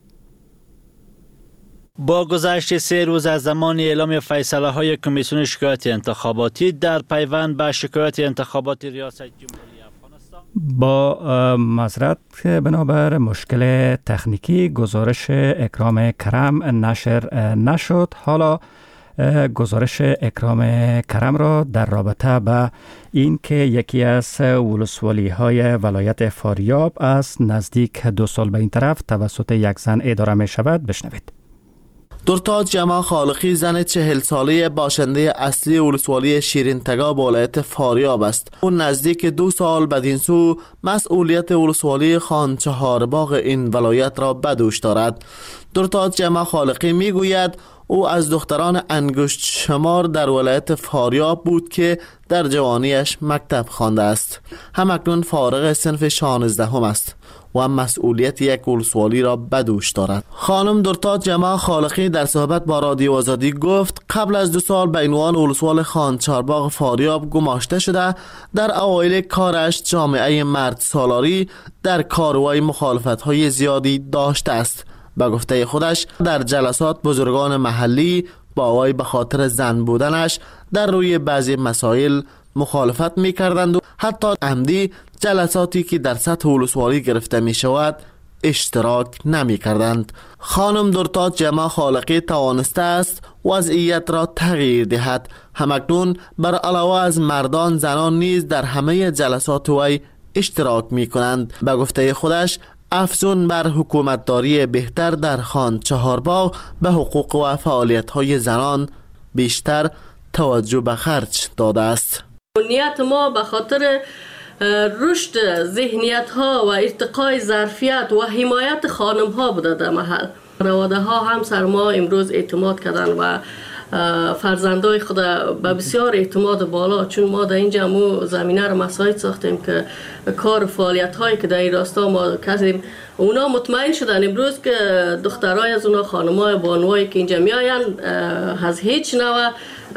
با گذشت سه روز از زمان اعلام فیصله های کمیسیون شکایت انتخاباتی در پیوند به شکایت انتخاباتی ریاست جمهوری افغانستان، با معذرت بنابر مشکل تکنیکی گزارش اکرام کرم نشر نشد. حالا گزارش اکرام کرم را در رابطه با این که یکی از ولسوالی های ولایت فاریاب از نزدیک دو سال به این طرف توسط یک زن اداره می شود بشنوید. درتاج جمع خالقی زن چهل ساله باشنده اصلی ولسوالی شیرین تگا ولایت فاریاب است. اون نزدیک دو سال بدین سو مسئولیت ولسوالی خان چهار باغ این ولایت را به دوش دارد. درتاج جمع خالقی میگوید او از دختران انگشت شمار در ولایت فاریاب بود که در جوانیش مکتب خوانده است. همکنون فارغ صنف شانزدهم است و مسئولیت یک ولسوالی را به دوش دارد. خانم درتاج جمع خالقی در صحبت با رادیو آزادی گفت قبل از دو سال به عنوان ولسوال خان چهارباغ فاریاب گماشته شده. در اوایل کارش جامعه مرد سالاری در کارهای مخالفت‌های زیادی داشته است. به گفته خودش در جلسات بزرگان محلی با وی به خاطر زن بودنش در روی بعضی مسائل مخالفت می کردند و حتی عمدی جلساتی که در سطح ولسوالی گرفته می شود اشتراک نمی کردند. خانم درتاج جمع خالقی توانسته است وضعیت را تغییر دهد. همکنون بر علاوه از مردان زنان نیز در همه جلسات وی اشتراک می کنند. به گفته خودش افزون بر حکومتداری بهتر در خان چهارباغ به حقوق و فعالیت‌های زنان بیشتر توجه به خرج داده است. نیت ما به خاطر رشد ذهنیت ها و ارتقای ظرفیت و حمایت خانم ها بوده در محل. خانواده ها هم سر ما امروز اعتماد کردن و فرزندای خود به بسیار اعتماد بالا، چون ما در اینجا مو زمینه رو مساعد ساختیم که کار فعالیت هایی که در این راستا ما کردیم اونا مطمئن شدن امروز که دخترای از اونا خانمای بانوایی که اینجا میاین از هیچ نوع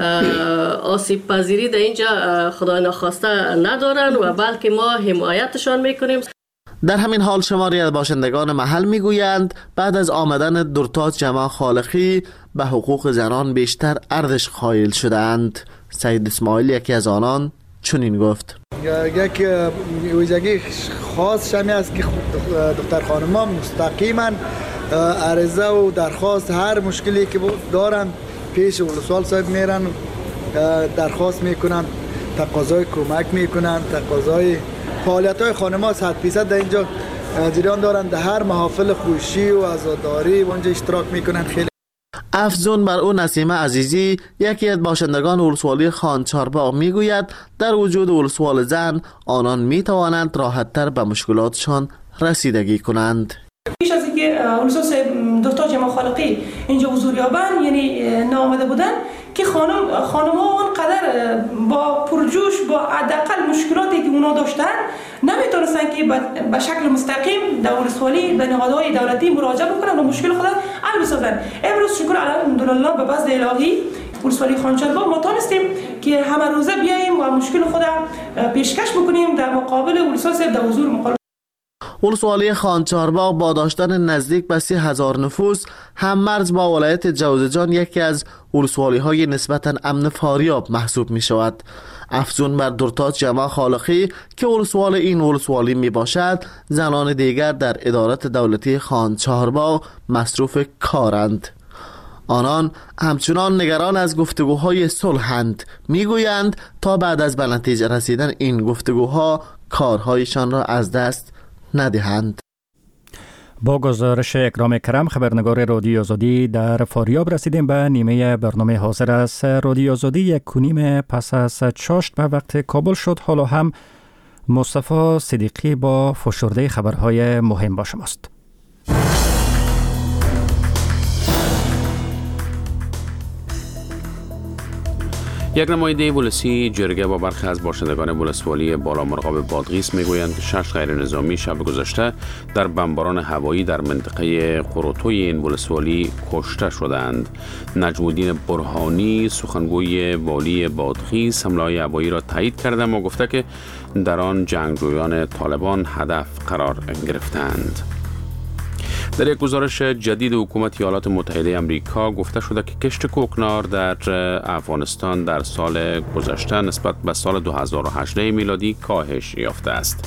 آسیب پذیری در اینجا خدای ناخواسته ندارن و بلکه ما حمایتشان میکنیم. در همین حال شماری از باشندگان محل میگویند بعد از آمدن درتاج جمع خالقی به حقوق زنان بیشتر ارزش قائل شدند. سید اسماعیل یکی از آنان چنین گفت: یک ویژگی خاص شمی است که دختر خانم‌ها مستقیما عرضه و درخواست هر مشکلی که دارن پیش ولسوال صاحب میرن، درخواست میکنن، تقاضای کمک میکنن، تقاضای فعالیت‌های خانم‌ها صد درصد در اینجا جریان دارن. در هر محافل خوشی و عزاداری و اونجا اشتراک میکنن. خیلی افزون بر او نسیمه عزیزی یکی از باشندگان ولسوالی خان چهارباغ میگوید در وجود ولسوال زن آنان میتوانند راحت‌تر به مشکلاتشان رسیدگی کنند. پیش از اینکه ولسوس دکتر جمال خالقی اینجا حضور یابن، یعنی نامده بودن که خانم خانم ها اونقدر با پرجوش با حداقل مشکلاتی که اونا داشتن نمیتونستن که به شکل مستقیم در ولسوالی به نهادهای دولتی مراجعه بکنن و مشکل خود حل بسازن. امروز شکر الحمدلله به فضل الهی ولسوالی خانچرباغ ما تونستیم که همه روزه بیاییم و مشکل خود پیشکش بکنیم در مقابل ولسواس در حضور مقابل. ولسوالی خانچرباغ با داشتن نزدیک به سی هزار نفوس هم مرز با ولایت جوزجان یکی از ولسوالی های نسبتا امن فاریاب محسوب می شود. افزون بر درتاج جمع خالقی که ولسوال این ولسوالی می باشد، زنان دیگر در ادارات دولتی خانچرباغ مصروف کارند. آنان همچنان نگران از گفتگوهای صلحند، میگویند تا بعد از به نتیجه رسیدن این گفتگوها کارهایشان را از دست ندهند. با گزارش اکرام کرم خبرنگار رادیو آزادی در فاریاب رسیدیم به نیمه برنامه حاضر است. رادیو آزادی یک کنیم پس از چاشت به وقت کابل شد. حالا هم مصطفی صدیقی با فشرده خبرهای مهم با شماست. یک نماینده ولسی جرگه با برخی از باشندگان ولسوالی بالا مرغاب بادغیس میگویند شش غیر نظامی شب گذشته در بمباران هوایی در منطقه قروتوی این ولسوالی کشته شدند. نجم الدین برهانی سخنگوی والی بادغیس حمله هوایی را تایید کرده و گفته که در آن جنگجویان طالبان هدف قرار گرفتند. در یک گزارش جدید حکومت ایالات متحده آمریکا گفته شده که کشت کوکنار در افغانستان در سال گذشته نسبت به سال دو هزار و هجده میلادی کاهش یافته است.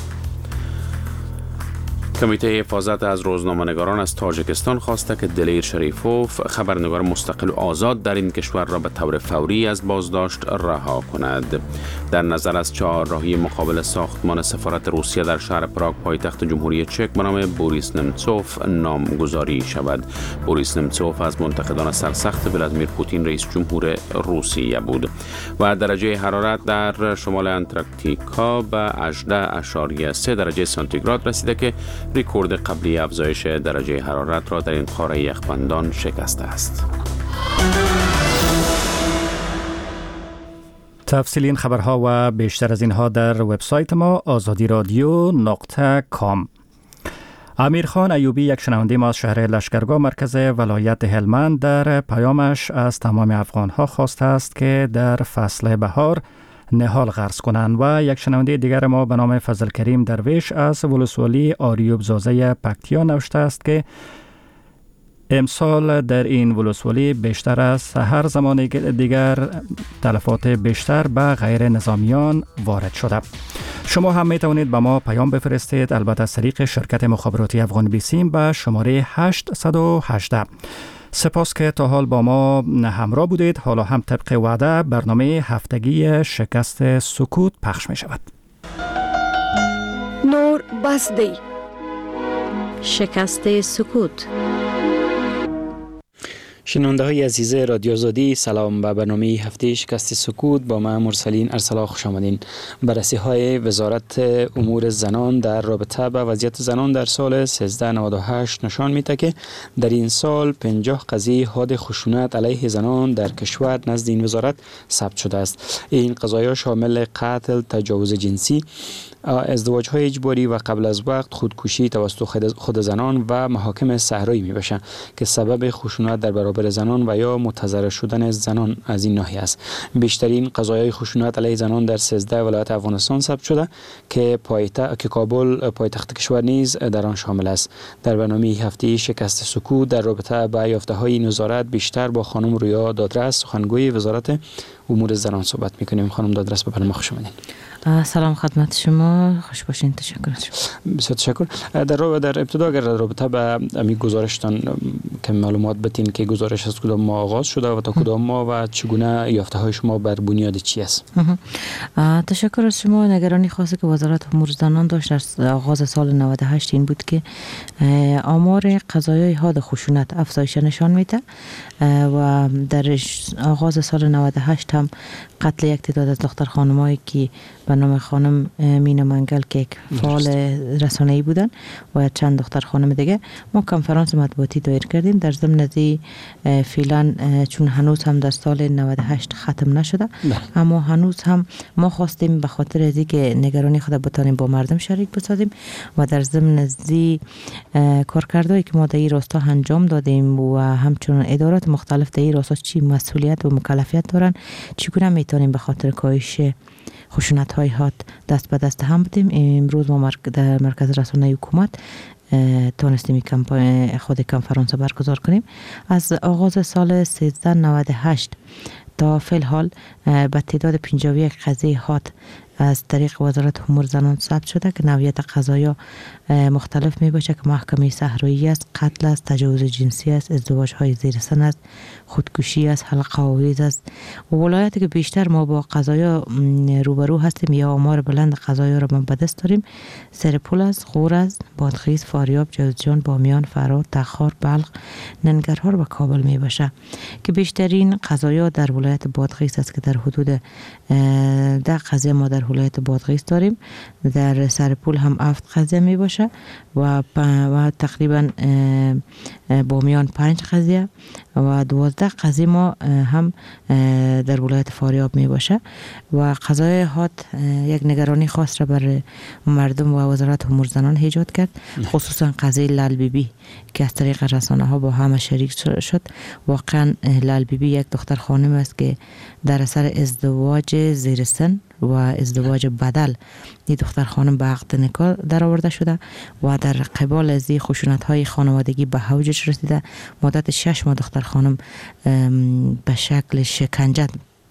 کمیته حفاظت از روزنامه‌نگاران از تاجیکستان خواسته که دلیر شریفوف خبرنگار مستقل و آزاد در این کشور را به طور فوری از بازداشت رها کند. در نظر از چهارراهی مقابل ساختمان سفارت روسیه در شهر پراگ پایتخت جمهوری چک به نام بوریس نمتسوف نامگذاری شود. بوریس نمتسوف از منتقدان سرسخت ولادیمیر پوتین رئیس جمهور روسیه بود و درجه حرارت در شمال انتارکتیکا به هجده اشاریه سه درجه سانتیگراد رسیده که رکورد قبلی افزایش درجه حرارت را در این قاره یخبندان شکسته است. تفصیل این خبرها و بیشتر از اینها در وبسایت ما آزادی رادیو نقطه کام. امیر خان ایوبی یک شنونده ما از شهر لشکرگاه مرکز ولایت هلمند در پیامش از تمام افغانها خواسته است که در فصل بهار نهال غرس کنند و یک شنونده دیگر ما به نام فضل کریم درویش از ولسوالی آریوب زازه پکتیا نوشته است که امسال در این ولسوالی بیشتر از هر زمان دیگر تلفات بیشتر به غیر نظامیان وارد شده. شما هم می توانید به ما پیام بفرستید، البته از طریق شرکت مخابراتی افغان بیسیم به شماره هشت یک هشت. سپاس که تا حال با ما همراه بودید. حالا هم طبق وعده برنامه هفتگی شکست سکوت پخش می شود. نور بسدی شکست سکوت. شنونده های عزیز رادیو آزادی، سلام. به برنامه هفته شکست سکوت با من مرسلین ارسلا خوش آمدین. بررسی های وزارت امور زنان در رابطه با وضعیت زنان در سال سیزده نود و هشت نشان میده که در این سال پنجاه قضیه حاد خشونت علیه زنان در کشور نزد این وزارت ثبت شده است. این قضایا شامل قتل، تجاوز جنسی، ازدواج های اجباری و قبل از وقت خودکشی توسط خود زنان و محاکم صحرایی می باشند که سبب خشونت در برابر زنان و یا متضرر شدن زنان از این ناحیه است. بیشترین قضایای خشونت علیه زنان در سیزده ولایت افغانستان ثبت شده که پایتخت که کابل پایتخت کشور نیز در آن شامل است. در برنامه هفته شکست سکوت در رابطه با یافته های این وزارت بیشتر با خانم رویا دادرس سخنگوی وزارت امور زنان صحبت می‌کنیم. خانم دادرس به برنامه خوش آمدید. سلام خدمت شما، خوش باشین. تشکر. بسیار تشکر. در در ابتدا اگر در رابطه با امی گزارشتان که معلومات بدین که گزارش از کدام ماه آغاز شده و تا کدام ماه و چگونه یافته های شما بر بنیاد چی است؟ تشکر از شما. نگرانی خاصی که وزارت امور زنان داشت در آغاز سال نود و هشت این بود که آمار قضایای حاد خشونت افزایش نشان میده و در آغاز سال نود و هشت هم قتل یک تعداد از دختر خانمایی که به نام خانم مینا منگل که یک فعال رسانه‌ای بودن و چند دختر خانم دیگه، ما کنفرانس مطبوعاتی دایر کردیم. در ضمن از فعلا چون هنوز هم در سال نود و هشت ختم نشده، اما هنوز هم ما خواستیم به خاطر از اینکه نگرانی خود بتانیم با مردم شریک بسازیم و در ضمن از کارکردهایی که ما در این راستا انجام دادیم و همچنین ادارات مختلف در این راستا چی مسئولیت و مکلفیت دارن، چگونه میتونیم به خاطر کاهش خشونت های هات دست به دست هم بدیم. امروز ما در مرکز رسانه حکومت تونستیم خود کنفرانس برگزار کنیم. از آغاز سال سیزده نود و هشت تا فی الحال به تعداد پنجاه و یک قضیه هات از طریق وزارت امور زنان ثبت شده که نوعیت قضایا مختلف می باشه که محکمه صحرایی است، قتل است، تجاوز جنسی است، ازدواج های زیر سن است، خودکشی است، حلقه آویز است. و ولایتی که بیشتر ما با قضایا روبرو هستیم یا آمار بلند قضایا را ما به دست داریم سرپل است، غور است، بادغیس، فاریاب، جوزجان، بامیان، فراد، تخار، بلخ، ننگرهار و کابل می باشه که بیشترین قضایا در ولایت بادغیس است که در حدود ده قضیه ما در ولایت بادغیس داریم. در سرپل هم هفت قضیه می باشه و, و تقریبا بامیان پنج قضیه و دوازده قضیه ما هم در ولایت فاریاب می باشه و قضای هات یک نگرانی خاص را بر مردم و وزارت امور زنان ایجاد کرد، خصوصا قضیه لال بی بی که از طریق رسانه ها با همه شریک شد. واقعا لال بی بی یک دختر خانم است که در اثر ازدواج زیر سن و ازدواج بدل این دختر خانم به عقد نکاح در آورده شده و در قبال از این خشونت های خانوادگی به اوجش رسیده. مدت شش ماه دختر خانم به شکل شکنجه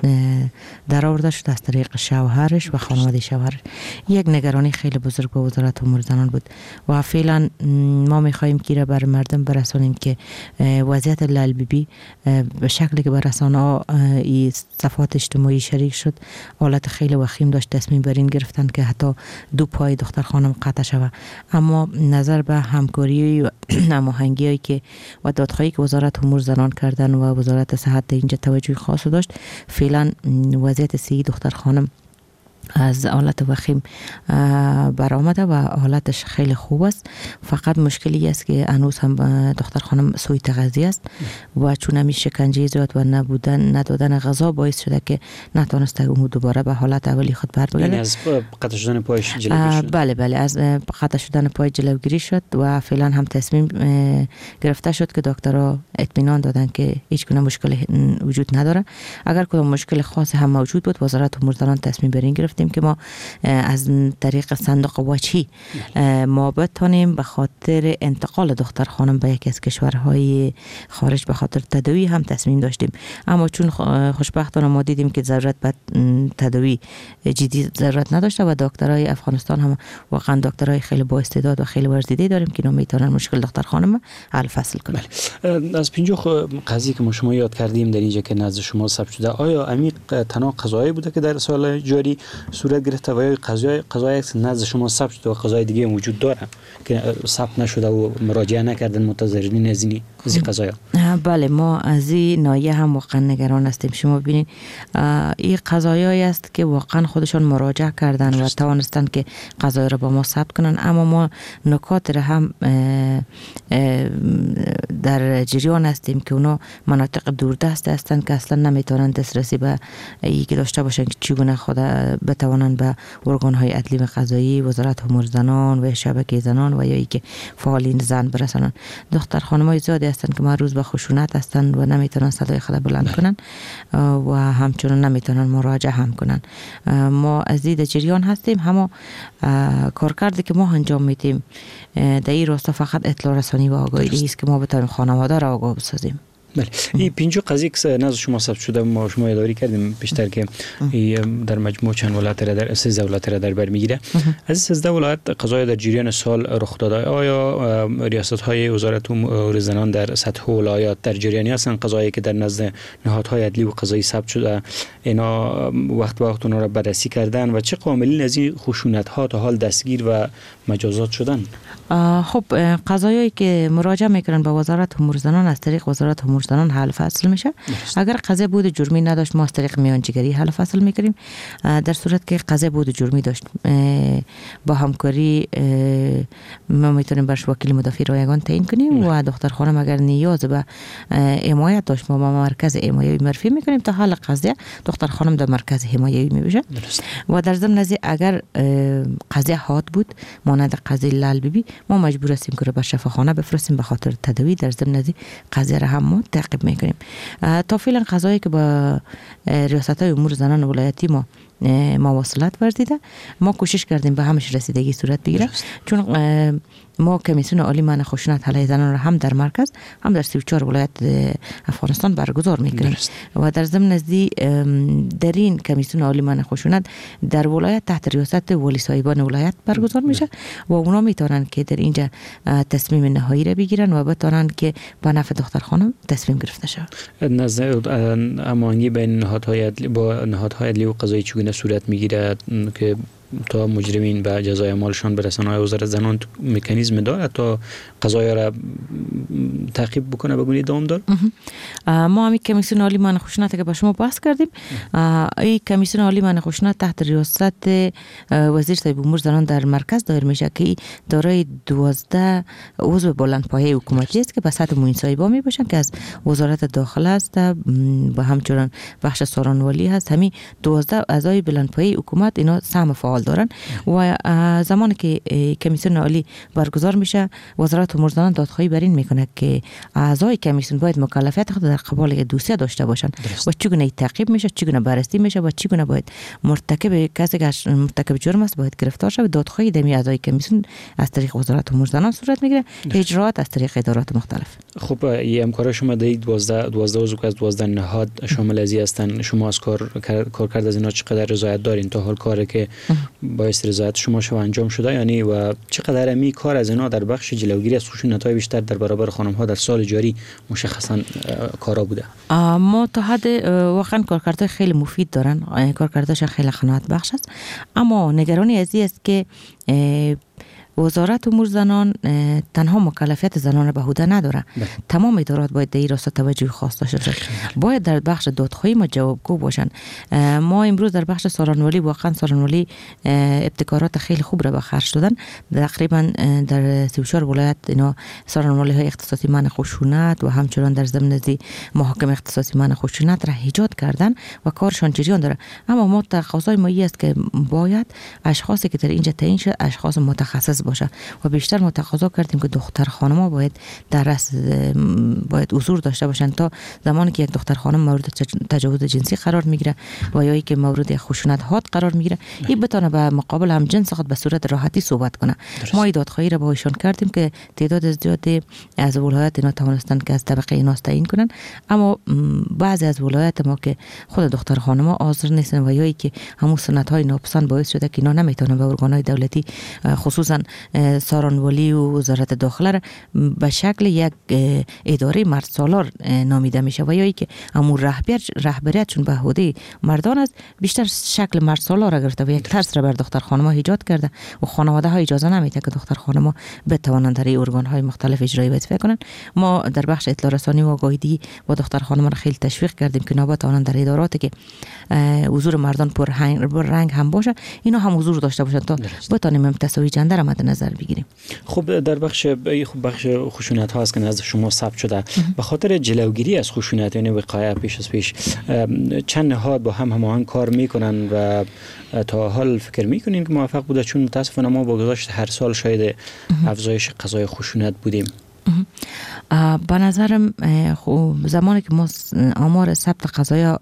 در آورده شده از طریق شوهرش و خانواده شوهرش. یک نگرانی خیلی بزرگ به وزارت امور زنان بود و فعلا ما میخواهیم که را بر مردم برسانیم که وضعیت لال بی بی به شکلی که بر رسانه ها این صفحات اجتماعی شریک شد حالت خیلی وخیم داشت، تصمیم بر این گرفتن که حتی دو پای دختر خانم قطع شود. اما نظر به همکاری و هماهنگی که و دادخواهی که وزارت امور زنان کردن و وزارت صحت اینجا توجه خاص داشت، فعلا وضعیت سی دختر خانم از حالت وخیم برآمده و حالتش خیلی خوب است. فقط مشکلی است که هنوز هم دختر خانم سوی تغذیه است و چون همی شکنجه زیاد و نبودن ندادن غذا باعث شده که نتونسته اون دوباره به حالت اولی خود برگرده. یعنی از قطع شدن پایش جلوگیری شد؟ بله بله از قطع شدن پای جلوگیری شد و فعلا هم تصمیم گرفته شد که دکترها اطمینان دادن که هیچ گونه مشکل وجود نداره. اگر کدام مشکل خاص هم موجود بود وزارت امور زنان تصمیم بر این گرفت که ما از طریق صندوق وجهی ما بتانیم به خاطر انتقال دختر خانم به یکی از کشورهای خارج به خاطر تداوی هم تصمیم داشتیم. اما چون خوشبختانه ما دیدیم که ضرورت به تداوی جدی ضرورت نداشته و دکترای افغانستان هم واقعا دکترای خیلی با استعداد و خیلی ورزیده داریم که اینا میتونن مشکل دختر خانم حل فصل کنن. از پنجاه قضیه که ما شما یاد کردیم در اینجا که نزد شما ثبت شده، آیا عمیق تنها قضایی بوده که در سال جاری صورت گرفته و یا قضای قضای نزد شما ثبت شده و قضای دیگه وجود داره که ثبت نشده و مراجعه نکردن متضررین از این از قضایا؟ بله ما از این ناحیه هم واقعا نگران هستیم. شما ببینید این قضایایی است که واقعا خودشان مراجعه کردن و توانستن که قضایا را با ما ثبت کنن، اما ما نکات را هم در جریان هستیم که اونا مناطق دوردست هستند که اصلا نمیتونن دسترسی به این که داشته باشن که چگونه خود بتوانند به ارگان‌های عدلی و قضایی، وزارت امور زنان و شبکه زنان و یا ای که فعالین زن برسانن. دختر خانم‌های زیادی هستند که ما روز به خشونت هستند و نمیتونن صدای خود بلند کنن و همچنان نمیتونن مراجعه هم کنن. ما از این جریان هستیم، اما کارکردی که ما انجام میدیم در این راستا فقط اطلاع رسانی و آگاهی است که ما بتونیم خانواده را آگاه بسازیم. بله این پنجاه قضیه که نزد شما ثبت شده ما شما یادآوری کردیم بیشتر که در مجموع چند ولایت را در سیزده ولایت را در بر میگیره. از سیزده ولایت قضایا در جریان سال رخ داده، آیا ریاست های وزارت امور زنان در سطح ولایات در جریانی هستند قضایی که در نزد نهادهای عدلی و قضایی ثبت شده اینا وقت به وقت اونها را بررسی کردن و چه عاملین از این خشونت ها تا حال دستگیر و مجازات شدن؟ خب قضایایی که مراجعه میکنن به وزارت امور زنان از طریق وزارت امور زنان حل فصل میشه. اگر قضیه بود جرمی نداشت ما از طریق میانجیگری حل فصل میکنیم. در صورت که قضیه بود جرمی داشت با همکاری ما میتونیم برش وکیل مدافع رایگان تعیین کنیم و دختر خانم اگر نیاز به حمایت داشت ما با مرکز حمایوی معرفی میکنیم تا حل قضیه دختر خانم در مرکز حمایوی میبشه. و در ضمن از اگر قضیه حاد بود مانند قضیه لال بیبی ما مجبور هستیم که به شفاخانه بفرستیم به خاطر تداوی. در ضمن از قضیه را هم ما تعقیب میکنیم. تا فعلا قضایی که با ریاست های امور زنان ولایتی ما مواصلات ورزیده ما کوشش کردیم به همش رسیدگی صورت بگیره، چون ما کمیسیون عالی منع خشونت علیه زنان را هم در مرکز هم در سی و چهار ولایت افغانستان برگزار میکنیم و در ضمن نزدی در این کمیسیون عالی منع خشونت در ولایت تحت ریاست ولی صاحبان ولایت برگزار میشه و اونا میتونن که در اینجا تصمیم نهایی را بگیرن و بتونن که به نفع دختر خانم تصمیم گرفته شود. نزد هماهنگی بین نهادهای عدلی با نهادهای عدلی و قضایی چگونه صورت میگیره که تا مجرمین به جزای مالشان برسن؟ آیا وزارت زنان مکانیزم داره تا قضایا را تعقیب بکنه بگونی دوام دار؟ ما همی کمیسیون عالی منع خشونت که با شما بحث کردیم، این کمیسیون عالی منع خشونت تحت ریاست وزیر صاحب امور زنان در مرکز دایر میشه که دارای دوازده عضو بلندپایه حکومتی است که به سطح معین صاحبا می باشن که از وزارت داخله است و همچنان بخش سارانوالی هست. همین دوازده اعضای بلندپایه حکومت اینا سهم فعال دارن و زمانی که کمیسیون عالی برگزار میشه وزارت امور زنان دادخواهی بر این میکنه که اعضای کمیسیون باید مکلفیت خود در قبال دوسیه داشته باشن و چگونه تعقیب میشه، چگونه بررسی میشه و چگونه باید مرتکب کسی که مرتکب جرم است باید گرفتار شود. دادخواهی دمی اعضای کمیسیون از طریق وزارت امور زنان صورت میگیره، اجرات از طریق ادارات مختلف. خب این همکارا شما دید دوازده دوازده عضو از دوازده نهاد شامل ازی هستن، شما از کار کارکرد از اینا چقدر رضایت دارین؟ تا حال کاری که باعث رضایت شما شو انجام شده یعنی و چقدر می کار از اینا در بخش جلوگیری از خشونت‌های بیشتر در برابر خانم‌ها در سال جاری مشخصا کارا بوده؟ ما تا حد واقعا کارکردهای خیلی مفید دارن، کارکردش خیلی قناعت بخش است، اما نگرانی از این است که وزارت امور زنان تنها مکلفیت زنان به عهده نداره. تمام ادارات باید در این راستا توجه خاص داشته باشند. باید در بخش دادخواهی ما جوابگو باشند. ما امروز در بخش سارانوالی واقعا سارانوالی ابتکارات خیلی خوب را به خرج دادن. تقریبا در سی و چهار ولایت اینا سارانوالی های اختصاصی منع خشونت و همچنان در ضمن ازی محاکم اختصاصی منع خشونت را ایجاد کردن و کارشان جریان داره. اما ما تقاضای ما است که باید اشخاصی که در اینجا تعیین شد اشخاص متخصص باشه و بیشتر ما تقاضا کردیم که دختر خانم‌ها باید در رأس باید حضور داشته باشن تا زمانی که یک دختر خانم مورد تجاوز جنسی قرار میگیره و یا ای که مورد خشونت حاد قرار میگیره این بتونه به مقابل هم جنس خود به صورت راحتی صحبت کنه. ما این دادخواهی را با ایشان کردیم که تعداد زیادی از ولایات اینا توانستن که از طبقه اینا تعیین کنن، اما بعضی از ولایات ما که خود دختر خانم‌ها حاضر نیستن و یا ای که همون سنت‌های ناپسند باعث شده که اینا نمیتونن به ارگان‌های دولتی خصوصا سارانوالی و وزارت داخله را به شکل یک اداره مرد سالار نامیده میشه و یا ای که همون رهبر رهبریت چون به عهده مردان است بیشتر شکل مرد سالار را گرفته و یک ترس را بر دختر خانم‌ها ایجاد کرده و خانواده ها اجازه نمیده که دختر خانم‌ها بتوانند در ارگان های مختلف اجرایی وظیفه کنند. ما در بخش اطلاع رسانی و آگاهی و دختر خانم‌ها را خیلی تشویق کردیم که نوبت آنان در اداراتی که حضور مردان پر رنگ هم باشه اینا هم حضور داشته باشند تا بتونیم تساوی جندر مد نظر بگیریم. خب در بخش خب بخش خشونت ها است که نزد شما ثبت شده به خاطر جلوگیری از خشونت یعنی وقایع پیش از پیش چند نهاد با هم هماهنگ کار میکنن و تا حال فکر میکنین که موفق بوده؟ چون متاسفانه ما با گذشت هر سال شاید افزایش قضای خشونت بودیم. به نظرم زمانی که ما آمار ثبت قضایا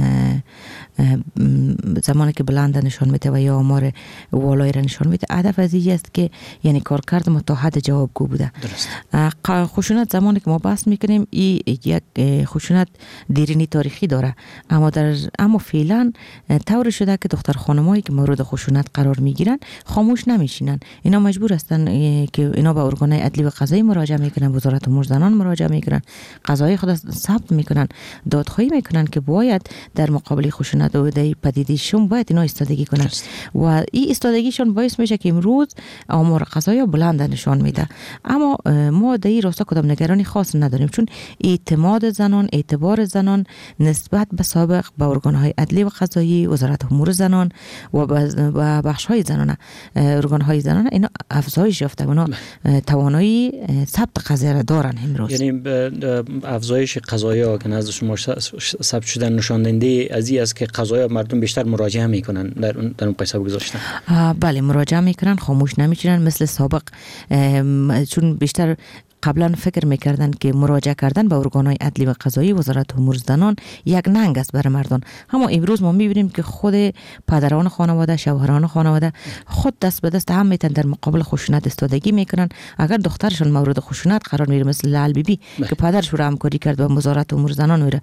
زمانی که بلند نشان میده و یا آمار والای را نشان میده هدف از این است که یعنی کارکرد ما تا حد جوابگو بوده. خشونت زمانی که ما بحث میکنیم این یک خشونت دیرینی تاریخی داره، اما در اما فعلا طور شده که دختر خانمایی که مورد خشونت قرار میگیرن خاموش نمیشینن. اینا مجبور هستن که اینا به ارگانهای عدلی و قضایی مراجعه میکنن، وزارت امور زنان مراجعه میکنن، قضایی خود ثبت میکنن، دادخواهی میکنن که باید در مقابل خشونت خشونت و در پدیدشون باید اینا ایستادگی کنن و این ایستادگیشون باعث میشه که امروز آمار قضایی بلند نشان میده. اما ما در این راستا کدام نگرانی خاص نداریم، چون اعتماد زنان، اعتبار زنان نسبت به سابق به ارگان‌های عدلی و قضایی، وزارت امور زنان و به بخش‌های زنانه، ارگان‌های زنانه اینا افزایش یافته، اونا توانایی ثبت قضیه را دارن امروز. یعنی افزایش قضایا که نزد شما ثبت شدن نشان دهنده از این است که قضایا مردم بیشتر مراجعه میکنن در اون در اون قصه گذاشتن. بله مراجعه میکنن، خاموش نمیشن مثل سابق، چون بیشتر قبلا فکر میکردن که مراجعه کردن به ارگان‌های عدلی و قضایی، وزارت امور زنان یک ننگ است برای مردم. اما امروز ما میبینیم که خود پدران خانواده، شوهران خانواده خود دست به دست هم میتن در مقابل خشونت ایستادگی میکنن. اگر دخترشون مورد خشونت قرار میگیره مثل لال بیبی که پدرش رو همکاری کرد و وزارت امور زنان رو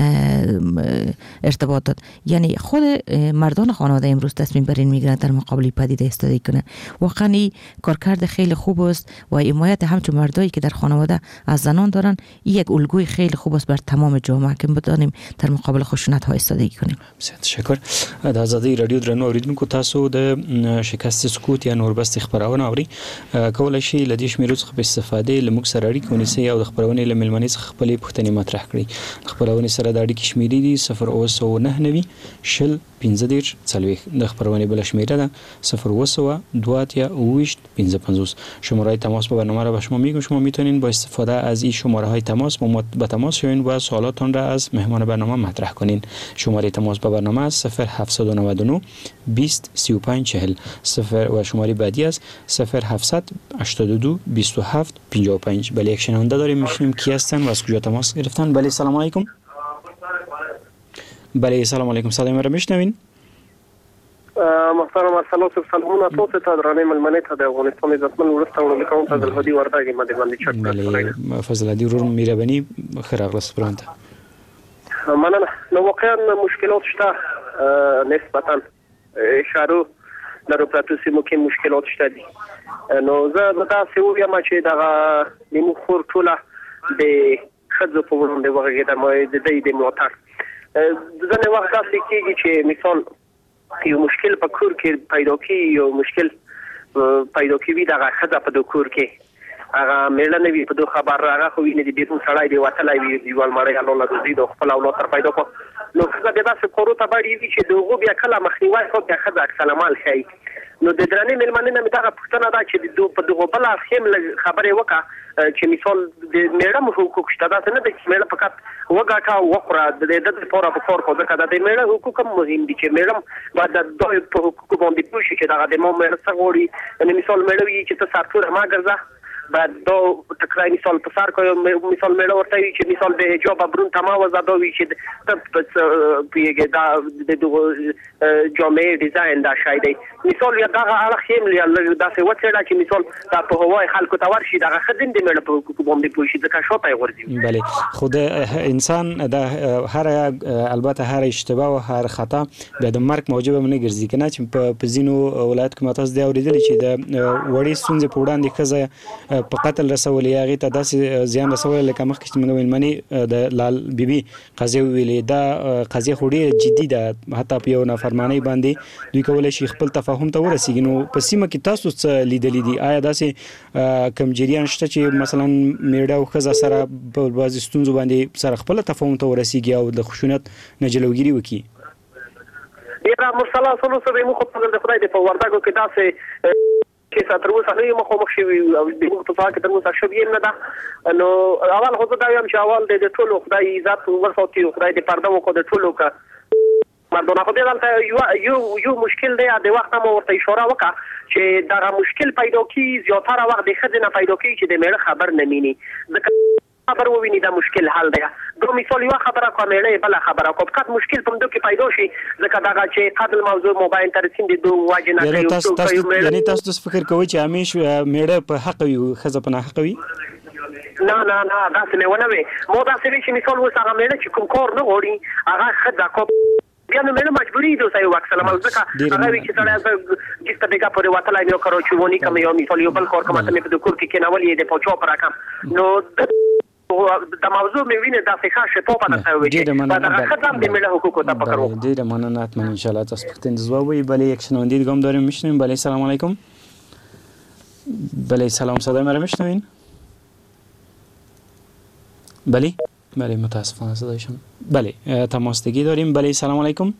ارتباط داد، یعنی خود مردان خانواده امروز تصمیم بر این میگیرن در مقابل پدیده ایستادگی کنن. واقعا این کارکرد خیلی خوب است و حمایت همچون مردایی که در خانواده از زنان دارن یک الگوی خیلی خوب است بر تمام جامعه که بدانیم در مقابل خشونت ها ایستادگی کنیم. بسیار تشکر. د آزادی رادیو درنو اوریدونکو تاسو د شکست سکوت یا نوربست خبرونه اوري کولای شي لدی شمیرو څخه په استفاده لموږ سره اړیکه ونیسي او د خبرونه لملمنې څخه خپلې پوښتنې مطرح کړي. خبرونه سره د اړیکې شمیرې دي صفر اوه سوه نهه نوي شل پنځه دېرش څلوېښت. د خبرونه بل شمیره ده صفر اوه سوه دوه اتیا اوویشت پنځه پنځوس. شماره تماس با برنامه را به شما میگم. شما میتونین با استفاده از این شماره های تماس با ما به تماس شوین و سوالاتون را از مهمان برنامه مطرح کنین. شماره تماس با برنامه است صفر هفتصد و نود و نه بیست سی و پنج چهل صفر و شماره بعدی است صفر هفتصد هشتاد و دو بیست و هفت پنجاه و پنج. بله یک شنونده داریم، میشنیم کی هستن و از کجا تماس گرفتن. بله سلام علیکم. بله سلام علیکم. صدای را میشنوین؟ محترم السلام سلامونه تاسو ته درنې ملمنې ته د افغانستان عزتمن ورسته وړاندې کوم ته د هدي ورداګي باندې باندې چک بله فضل الدین ورور مهرباني خیر سپرانته. مننه. نو واقعا مشکلات شته نسبتا اشاره در پراتو سیمو کې مشکلات شته دي. نو زه به تاسو وایم چې دغه نیمو خور ټوله د خځو په وړاندې وغږېدم د دې د موټر ځنه وخت تاسو کېږي چې مثال یو مشکل په کور کې پیدا کی یو مشکل پیدا کیوي دغه خزه په د کور کې هغه مېړه نه وي په دوه خبر هغه خو ویني د بیرون سړی دی وتلای وي دیوال مړی الله له دې د خپل اولاد تر پیدا کو نو خزه د داسې کورو ته باندې وي چې دغه بیا کله مخنیوي خو بیا خزه سلامال شي. نو د درنې ملمنې نه دغه پښتنه دا چې د په دغه بل اخیم خبرې وکړه چې مثال د میړه حقوق شته دا نه د میړه فقط وګټه وقره د دې د پوره په کور کو ځکه د میړه حقوق هم مهم دي چې میړه بعد د دوی په حقوق باندې پوښي چې دا د مو میړه څغوري یعنی مثال میړه وی چې ته سارتور ما ګرځه بعد دو تکرای مثال په سار کو مثال میړه ورته وی چې مثال د جواب برون تمام وزاده وی چې په پیګه دا د جامعه ډیزاین دا شای دی مثال یا دا هغه خیم لري دا څه وڅړه چې مثال دا په هوای خلکو ته ورشي دا خدین د میړه په حقوق باندې پوښي ځکه شوته ورځي. بله خود انسان دا هر البته هر اشتباه و هر خطا به د مرګ موجب نه ګرځي کنه چې په زینو ولایت کې متاس دی اوریدل چې د وړي سونځ په وړاندې خزه په قتل رسولې هغه ته داسې زیان رسول لکه مخکې چې موږ ویلمنې د لال بیبي قضیه ویلې دا قضیه خو ډېره جدي ده حتی په یو نافرمانی باندې دوی کولای شي خپل تفاهم ته ورسیږي. نو په سیمه کې تاسو څه لیدلې دي؟ آیا داسې کم جریان شته چې مثلا میړه او ښځه سره په بعضې ستونزو باندې سره خپل تفاهم ته ورسیږي او د خشونت نه جلوګیري وکړي؟ ډېره مرسله سلو سره موږ خو د خدای د په وردګو کې داسې چې تر اوسه نه یم خو مخ شوی او د موږ په فاکه تر اوسه شوی نه ده. نو اول خو دا یم چې اول د ټولو خدای عزت ورسوي خدای د پرده وکړي د ټولو کا مردونه خو دې یو یو یو مشکل دی د وخت مو ورته اشاره وکړه چې دا مشکل پیدا کی زیاتره وخت د خدای پیدا کی چې د میړه خبر نه مینی ځکه خبر وویني دا مشکل حل دی. دو مثال یو خبره کومه بل خبره کوم فقط مشکل په دې کې پیدا شي ځکه دا چې قتل موضوع موبایل تر سین دي دوه واجب نه کوي. تاسو تاسو یعنی تاسو فکر کوئ چې همیش میړه په حق وي خزه په نه حق وي؟ نه نه نه دا څه نه ونوي مو دا څه چې مثال وسره میړه چې کوم کار نه غوړي هغه خزه کو بیا نو مېړه مجبوری دی اوسه یو وخت سلام ځکه هغه وی چې سره جسته دغه پورې وتلای نو کارو چې ونی کوم یو مثال یو بل کار کوم ته په د کور کې کېنول یې د پوچو پر راکم نو د موضوع میبینه د فقه شفاف نه وي و در خدمت د ملت حقوق ته فکر وکړو. دیر مننه. حتما ان شاء الله تاسو پختین جواب وي. بله یک شنونده دیگه هم داریم میشنویم. بله سلام علیکم. بله سلام، صدای ما رو میشنوین؟ بله بله متاسفانه صدایشون. بله تماسگی داریم. بله سلام علیکم.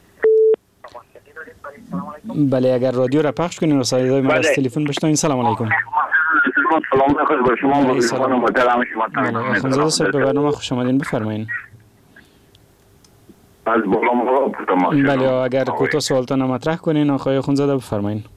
بله اگر رادیو را پخش کنین و صدای ما از تلفن بشنوین. سلام علیکم. سلام خود به شما و خانم محترم شما. بله خانزاده صاحب به برنامه خوش آمدین. بفرمایید. از بالا مرغاب تماس. بله اگر کوتاه سوالتان مطرح کنین آقای خانزاده بفرمایید.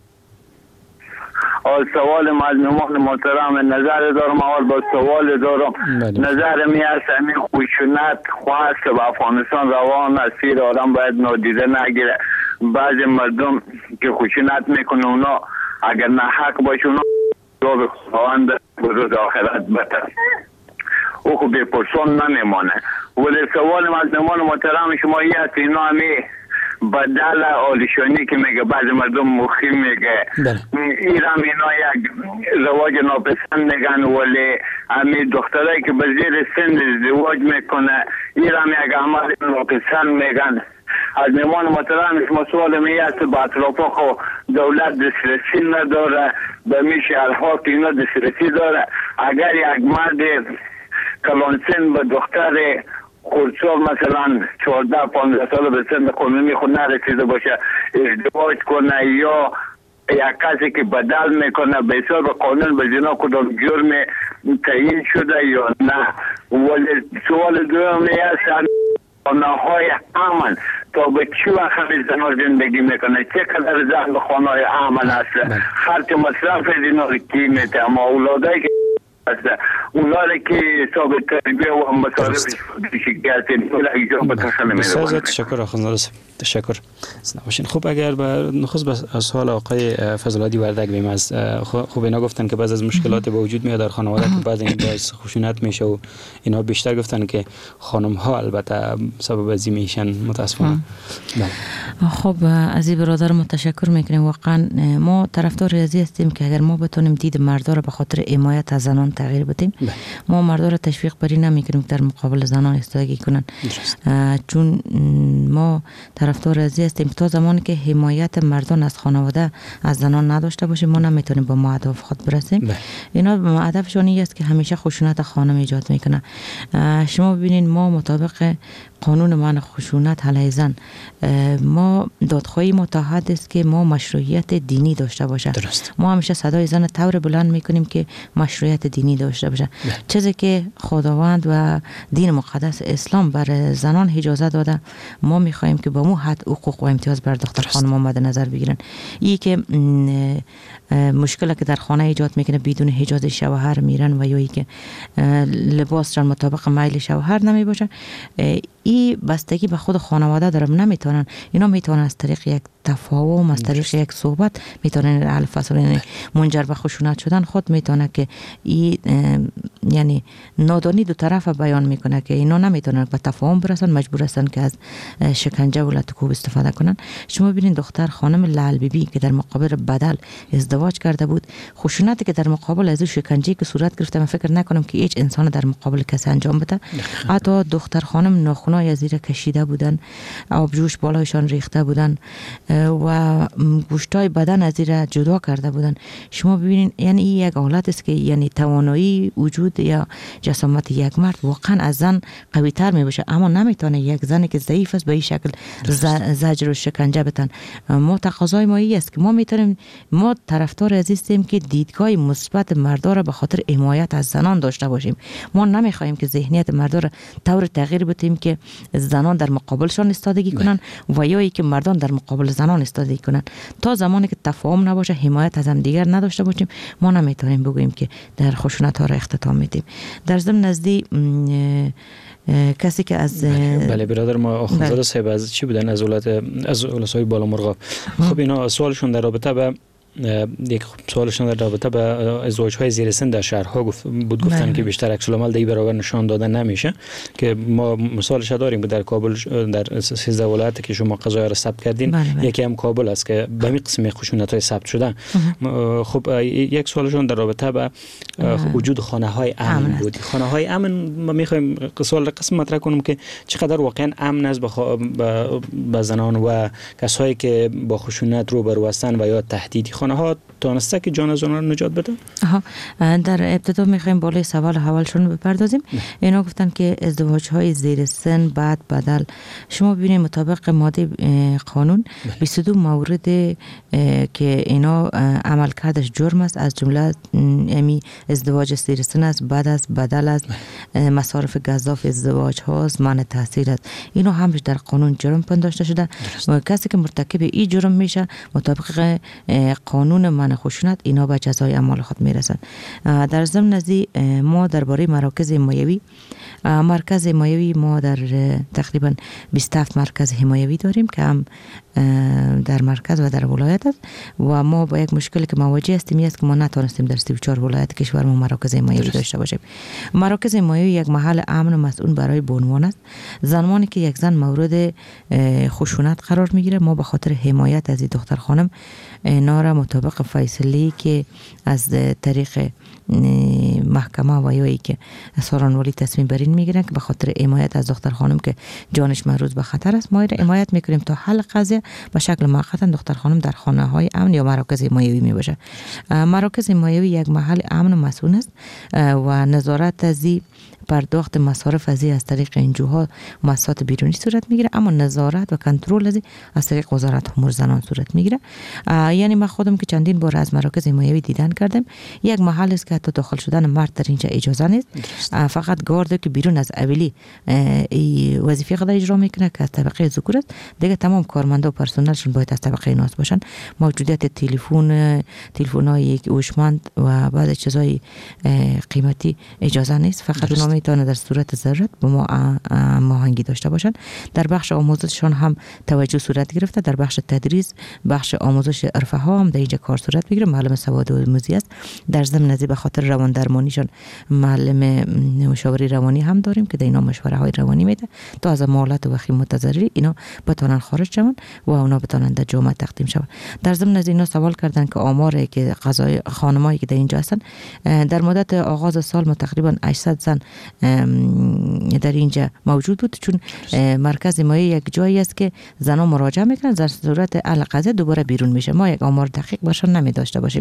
سوال مظلومان محترم نظر دارم اول با سوال دارم. نظر می است همین خشونت خواست به افغانستان روان است، سیر آدم باید نادیده نگیره. بعضی مردم که خشونت میکنه اونا اگر نه حق باشه اونا رو به خواهند بروز آخرت بتر او خب به پرسون نمیمانه. ولی سوال مظلومان محترم شما یه است اینا همی بدل آلیشانی که میگه بعضی مردم مخی میگه ایران اینا یک رواج ناپسند میگن، ولی همی دخترایی که به زیر سن ازدواج میکنه ایران یک عمل ناپسند میگن. از میمان محترم شما سوال می است با اطرافا خو دولت دسترسی نداره به می شهرها که اینا دسترسی داره. اگر یک مرد کلانسن به دختر خردسال مثلا چهارده پانزده سال به سن قانونی خود نرسیده باشه ازدواج کنه یا یک کسی که بدل میکنه به حساب قانون به زنا کدام جرم تعیین شده یا نه. ولی سوال دوم است خانه های امن تا به چی وقت همین زنا زندگی میکنه، چه قدر زن به خانه های امن است، خرچ مصرف زنا رو کی میته، اما اولادایی که اولادی که حساب تربیه و مصارف شکایت ایجاب بترسن میره. بسیار تشکر آخوندزاده صاحب، تشکر. باشین. خوب اگر به نخست به سوال آقای فضل‌آبادی وردک بیم، از خوب اینا گفتن که بعض از مشکلات به وجود میاد در خانواده که بعضی باعث خشونت میشه و اینا بیشتر گفتن که خانم ها البته سبب ازی میشن متاسفانه. خب از این برادر متشکر میکنیم. واقعا ما طرفدار ازی هستیم که اگر ما بتونیم دید مردا رو به خاطر حمایت از زنان تغییر بدیم، ما مردا رو تشویق بری نمیکنیم در مقابل زنان ایستادگی کنن، چون ما طرفدار ازی هستیم تا زمانی که حمایت مردان از خانواده از زنان نداشته باشیم ما نمیتونیم با ما هدف خود برسیم. اینا هدفشون این است که همیشه خشونت خانم ایجاد میکنه. شما ببینید ما مطابق قانون منع خشونت علیه زن ما دادخواهی متحد است که ما مشروعیت دینی داشته باشه. درست. ما همیشه صدای زن طور بلند میکنیم که مشروعیت دینی داشته باشه. چیزی که خداوند و دین مقدس اسلام بر زنان اجازه داده ما میخواهیم که با مو حد حقوق و امتیاز بر دختر خانم مد نظر بگیرن. این که مشکلی که در خانه ایجاد میکنه بدون اجازه شوهر میرن و یا ای که لباسشان مطابق میل شوهر نمی باشه، این بستگی به خود خانواده داره. نمیتونن اینا میتونن از طریق یک تفاهم، از طریق یک صحبت میتونن حل فصل یعنی منجر به خشونت شدن خود میتونه که این یعنی نادانی دو طرف بیان میکنه که اینا نمیتونن به تفاهم برسن، مجبور هستن که از شکنجه و لطکوب استفاده کنن. شما ببینید دختر خانم لعل بی بی که در مقابل بدل ازدواج کرده بود، خشونتی که در مقابل از شکنجه که صورت گرفته، من فکر نکنم که هیچ انسان در مقابل کسی انجام بده. حتی دختر خانم ناخنای از زیر کشیده بودن، آبجوش بالایشان ریخته بودن و گوشتای بدن از زیر جدا کرده بودن. شما ببینید یعنی این یک حالت است که یعنی توانایی وجود یا جسامت یک مرد واقعا از زن قوی تر می باشه، اما نمیتونه یک زنی که ضعیف است به این شکل زجر و شکنجه بتن. ما تقاضای ما این است که ما میتونیم ما طرفدار عزیزیم که دیدگاه مثبت مردا را به خاطر حمایت از زنان داشته باشیم. ما نمیخوایم که ذهنیت مردا را طور تغییر بدیم که زنان در مقابلشان ایستادگی کنن و یا ای که مردان در مقابل زنان ایستادگی کنن. تا زمانی که تفاهم نباشه، حمایت از هم دیگر نداشته باشیم، ما نمیتونیم بگوییم که در خشونت ها را اختتام میدیم. در ضمن نزدی کسی که از بله برادر ما آخوندزاده صاحب از چی بودن؟ از اولاد از اولسای بالا مرغاب. خب اینا سوالشون در رابطه به یک سوالشون در رابطه با ازدواج‌های زیر سن در شهرها گفت بود گفتن بله. که بیشتر عکس العمل در برابر نشان دادن نمیشه که ما مثالش داریم در کابل در سیزده ولایت که شما قضایا را ثبت کردین بله بله. یکی هم کابل است که به همین قسم خشونت‌های ثبت شده. خب یک سوالشون در رابطه با وجود خانه‌های امن, امن بود. خانه‌های امن ما می‌خوایم سوال قسم مطرح کنم که چقدر واقعا امن است به زنان و کسایی که با خشونت روبرو هستند و یا تهدیدی خانه‌ها تونسته که جان از آنها رو نجات بده؟ آها در ابتدا می‌خوایم بالای سوال حوالشون بپردازیم. اینا گفتن که ازدواج‌های زیر سن بعد بدل شما ببینید مطابق ماده قانون بیست و دو مورد که اینا عمل کردش جرم است از جمله امی ازدواج زیر سن است بعد از بدل از مصارف گزاف ازدواج هاست منع تحصیل است اینا همش در قانون جرم پنداشته شده و کسی که مرتکب این جرم میشه مطابق قانون منع خشونت اینا به جزای اعمال خود میرسند. در ضمن نزی ما درباره مراکز حمایوی مرکز حمایوی ما در تقریبا بیست و هفت مرکز حمایوی داریم که هم در مرکز و در ولایت است و ما با یک مشکلی که مواجه هستیم است که ما نتونستیم در سی و چهار ولایت کشور ما مراکز حمایوی داشته باشیم. مراکز حمایوی یک محل امن و مسئول برای بانوان است. زمانی که یک زن مورد خشونت قرار میگیره ما به خاطر حمایت از این دختر خانم اینا را مطابق فیصله که از طریق محکمه و یا ای که سارانوالی تصمیم بر این میگیرن که به خاطر حمایت از دختر خانم که جانش معرض به خطر است ما حمایت میکنیم تا حل قضیه به شکل موقت دختر خانم در خانه های امن یا مراکز حمایوی می باشه. مراکز حمایوی یک محل امن و مسئول است و نظارت از پرداخت مصارف از از طریق انجوها مؤسسات بیرونی صورت میگیره اما نظارت و کنترل از از طریق وزارت امور زنان صورت میگیره. یعنی من خودم که چندین بار از مراکز حمایوی دیدن کردم یک محل است که حتی داخل شدن مرد در اینجا اجازه نیست فقط گارد که بیرون از اولی وظیفه خود اجرا میکنه که از طبقه ذکور است دیگه تمام کارمندا و پرسنلشون باید از طبقه ناز باشن. موجودیت تلفن تلفن‌های هوشمند و بعضی چیزای قیمتی اجازه نیست فقط اونا میتونه در صورت ضرورت با ما ماهنگی داشته باشن. در بخش آموزششان هم توجه صورت گرفته در بخش تدریس بخش آموزش عرفه ها هم در اینجا کار صورت بگیره معلم سواد آموزی است. در ضمن از به خاطر روان درمانیشان معلم مشاوره روانی هم داریم که در اینا مشوره های روانی میده تا از مالت و وخیم متضرری اینا بتونن خارج شون و اونا بتونن در جامعه تقدیم شون. در ضمن از اینا سوال کردن که آماری که قضای خانمایی که در اینجا هستن در مدت آغاز سال ما تقریبا هشتصد زن در اینجا موجود بود چون مرکز ما یک جایی است که زنها مراجعه میکنن در صورت القضیه دوباره بیرون میشه ما یک آمار دقیق برشان نمی داشته باشیم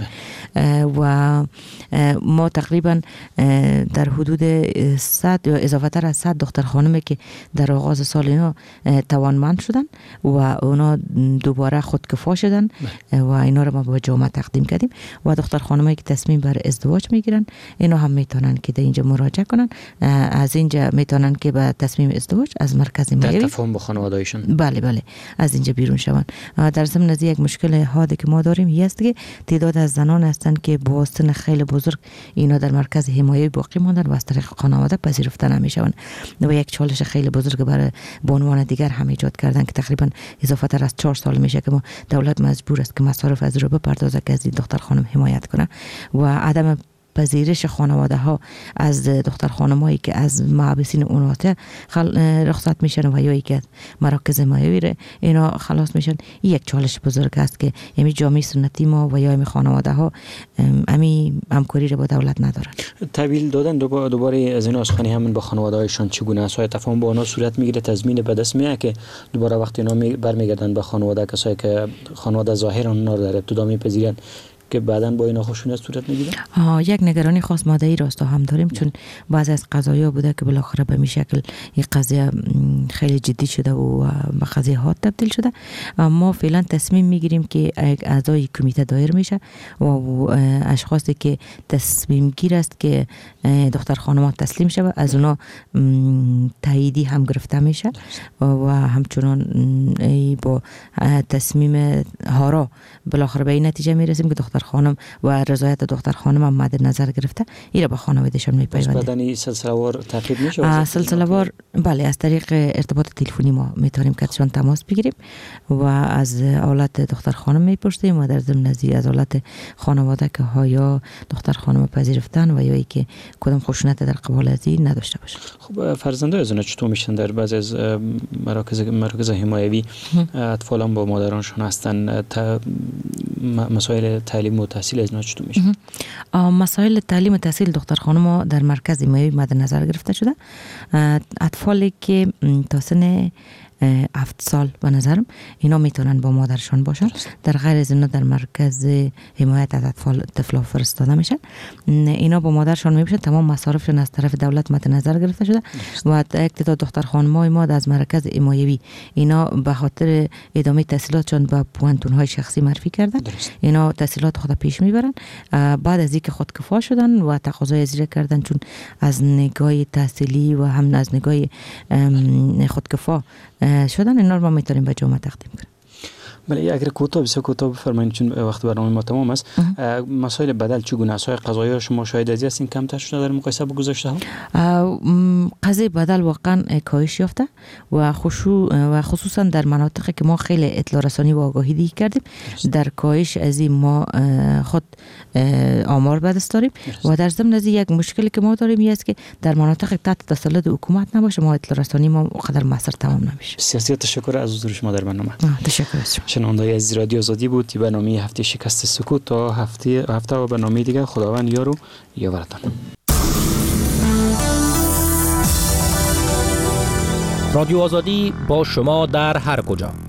و ما تقریبا در حدود صد یا اضافه تر از صد دختر خانمی که در آغاز سال اینا توانمند شدن و اونا دوباره خودکفا شدن و اینا رو ما به جامعه تقدیم کردیم و دختر خانمایی که تصمیم بر ازدواج میگیرن اینا هم میتونن که در اینجا مراجعه کنن از اینجا میتونن که به تصمیم ازدواج از مرکز حمایوی در تفاهم با خانواده‌ایشون بله بله از اینجا بیرون شون. در ضمن از یک مشکل حادی که ما داریم این است که تعداد از زنان هستند که با سن خیلی بزرگ اینا در مرکز حمایوی باقی ماندن و از طریق خانواده پذیرفته نمیشون و یک چالش خیلی بزرگ برای بانوان دیگر هم ایجاد کردن که تقریبا اضافه تر از چهار سال میشه که ما دولت مجبور است که مصارف از رو بپردازه که از این دختر خانم حمایت کنه و عدم پذیرش خانواده ها از دختر خانمایی که از محبسین اوناته رخصت میشن و یا ای که مراکز حمایوی اینا خلاص میشن این یک چالش بزرگ است که یعنی جامعه سنتی ما و یا این خانواده ها امی همکاری رو با دولت ندارن. تحویل دادن دوباره از این آسخانی همین با خانواده هایشان چگونه است؟ های تفاهم با اونا صورت میگیره تضمین به دست میاد که دوباره وقتی اونا برمیگردن به خانواده کسایی که خانواده ظاهرا اونا رو در ابتدا میپذیرن که بعداً با اینا خشونت صورت میگیره؟ یک نگرانی خاص ماده ای راستا هم داریم چون بعضی از قضایا بوده که بالاخره به می شکل این قضیه خیلی جدی شده و به قضیه ها تبدیل شده. ما فعلا تصمیم میگیریم که اعضای کمیته دایر میشه و اشخاصی که تصمیم گیر است که دختر خانمات تسلیم شود از اونا تاییدی هم گرفته میشه و همچنان با تصمیم هارا بالاخره به این نتیجه میرسیم که دختر دختر خانم و رضایت دختر خانم هم مد نظر گرفته ایره به خانوادهشان میپیونده. بدنی سلسله وار تعقیب میشه؟ سلسله وار بله، از طریق ارتباط تلفنی ما میتونیم کاتشان تماس بگیریم و از حالت دختر خانم میپرسیم و در ضمن از حالت خانواده که ها یا دختر خانم پذیرفتن و یا ای که کدام خشونت در قبال از این نداشته باشه. خب فرزندای از اونها چطور میشن در بعضی از مراکز مراکز حمایوی اطفالان با مادرانشون هستن؟ مسائل تعلیم و تحصیل از اونها چطور میشه؟ مسائل تعلیم و تحصیل دختر خانم در مرکز حمایوی مد نظر گرفته شده. اطفالی که تا سن هفت سال به نظرم اینا میتونن با مادرشان باشن. در غیر از اینا در مرکز حمایت از اطفال طفلا فرستاده میشن. اینا با مادرشان میبشن. تمام مصارفشون از طرف دولت مد نظر گرفته شده و یک تعداد دختر خانمای ما از مرکز حمایوی اینا به خاطر ادامه تحصیلاتشون به پوانتون‌های شخصی معرفی کردن. اینا تحصیلات خود پیش میبرن. بعد از اینکه خودکفا شدن و تقاضای زیر کردن، چون از نگاه تحصیلی و هم از نگاه خودکفا شدن، اینا رو ما میتونیم به جامعه تقدیم کنیم. بله، اگر کوتاه بسیار کوتاه بفرمایید چون وقت برنامه ما تمام است. مسائل بدل چگونه است؟ قضایی شما شاهد از این کمتر شده در مقایسه با گذشته ها؟ قضیه بدل واقعا کاهش یافته و خشوع و خصوصا در مناطقی که ما خیلی اطلاع رسانی و آگاهی دیگه کردیم در کاهش از این ما خود آمار به دست داریم و در ضمن از یک مشکلی که ما داریم این است که در مناطق تحت تسلط حکومت نباشه ما اطلاع رسانی ما قدر موثر تمام نمیشه. سیاسی تشکر از حضور شما در برنامه. تشکر. شنوندگان از رادیو آزادی بود که برنامه هفته شکست سکوت تا هفته هفته و برنامه دیگه. خداوند یار و یاورتان. رادیو آزادی با شما در هر کجا.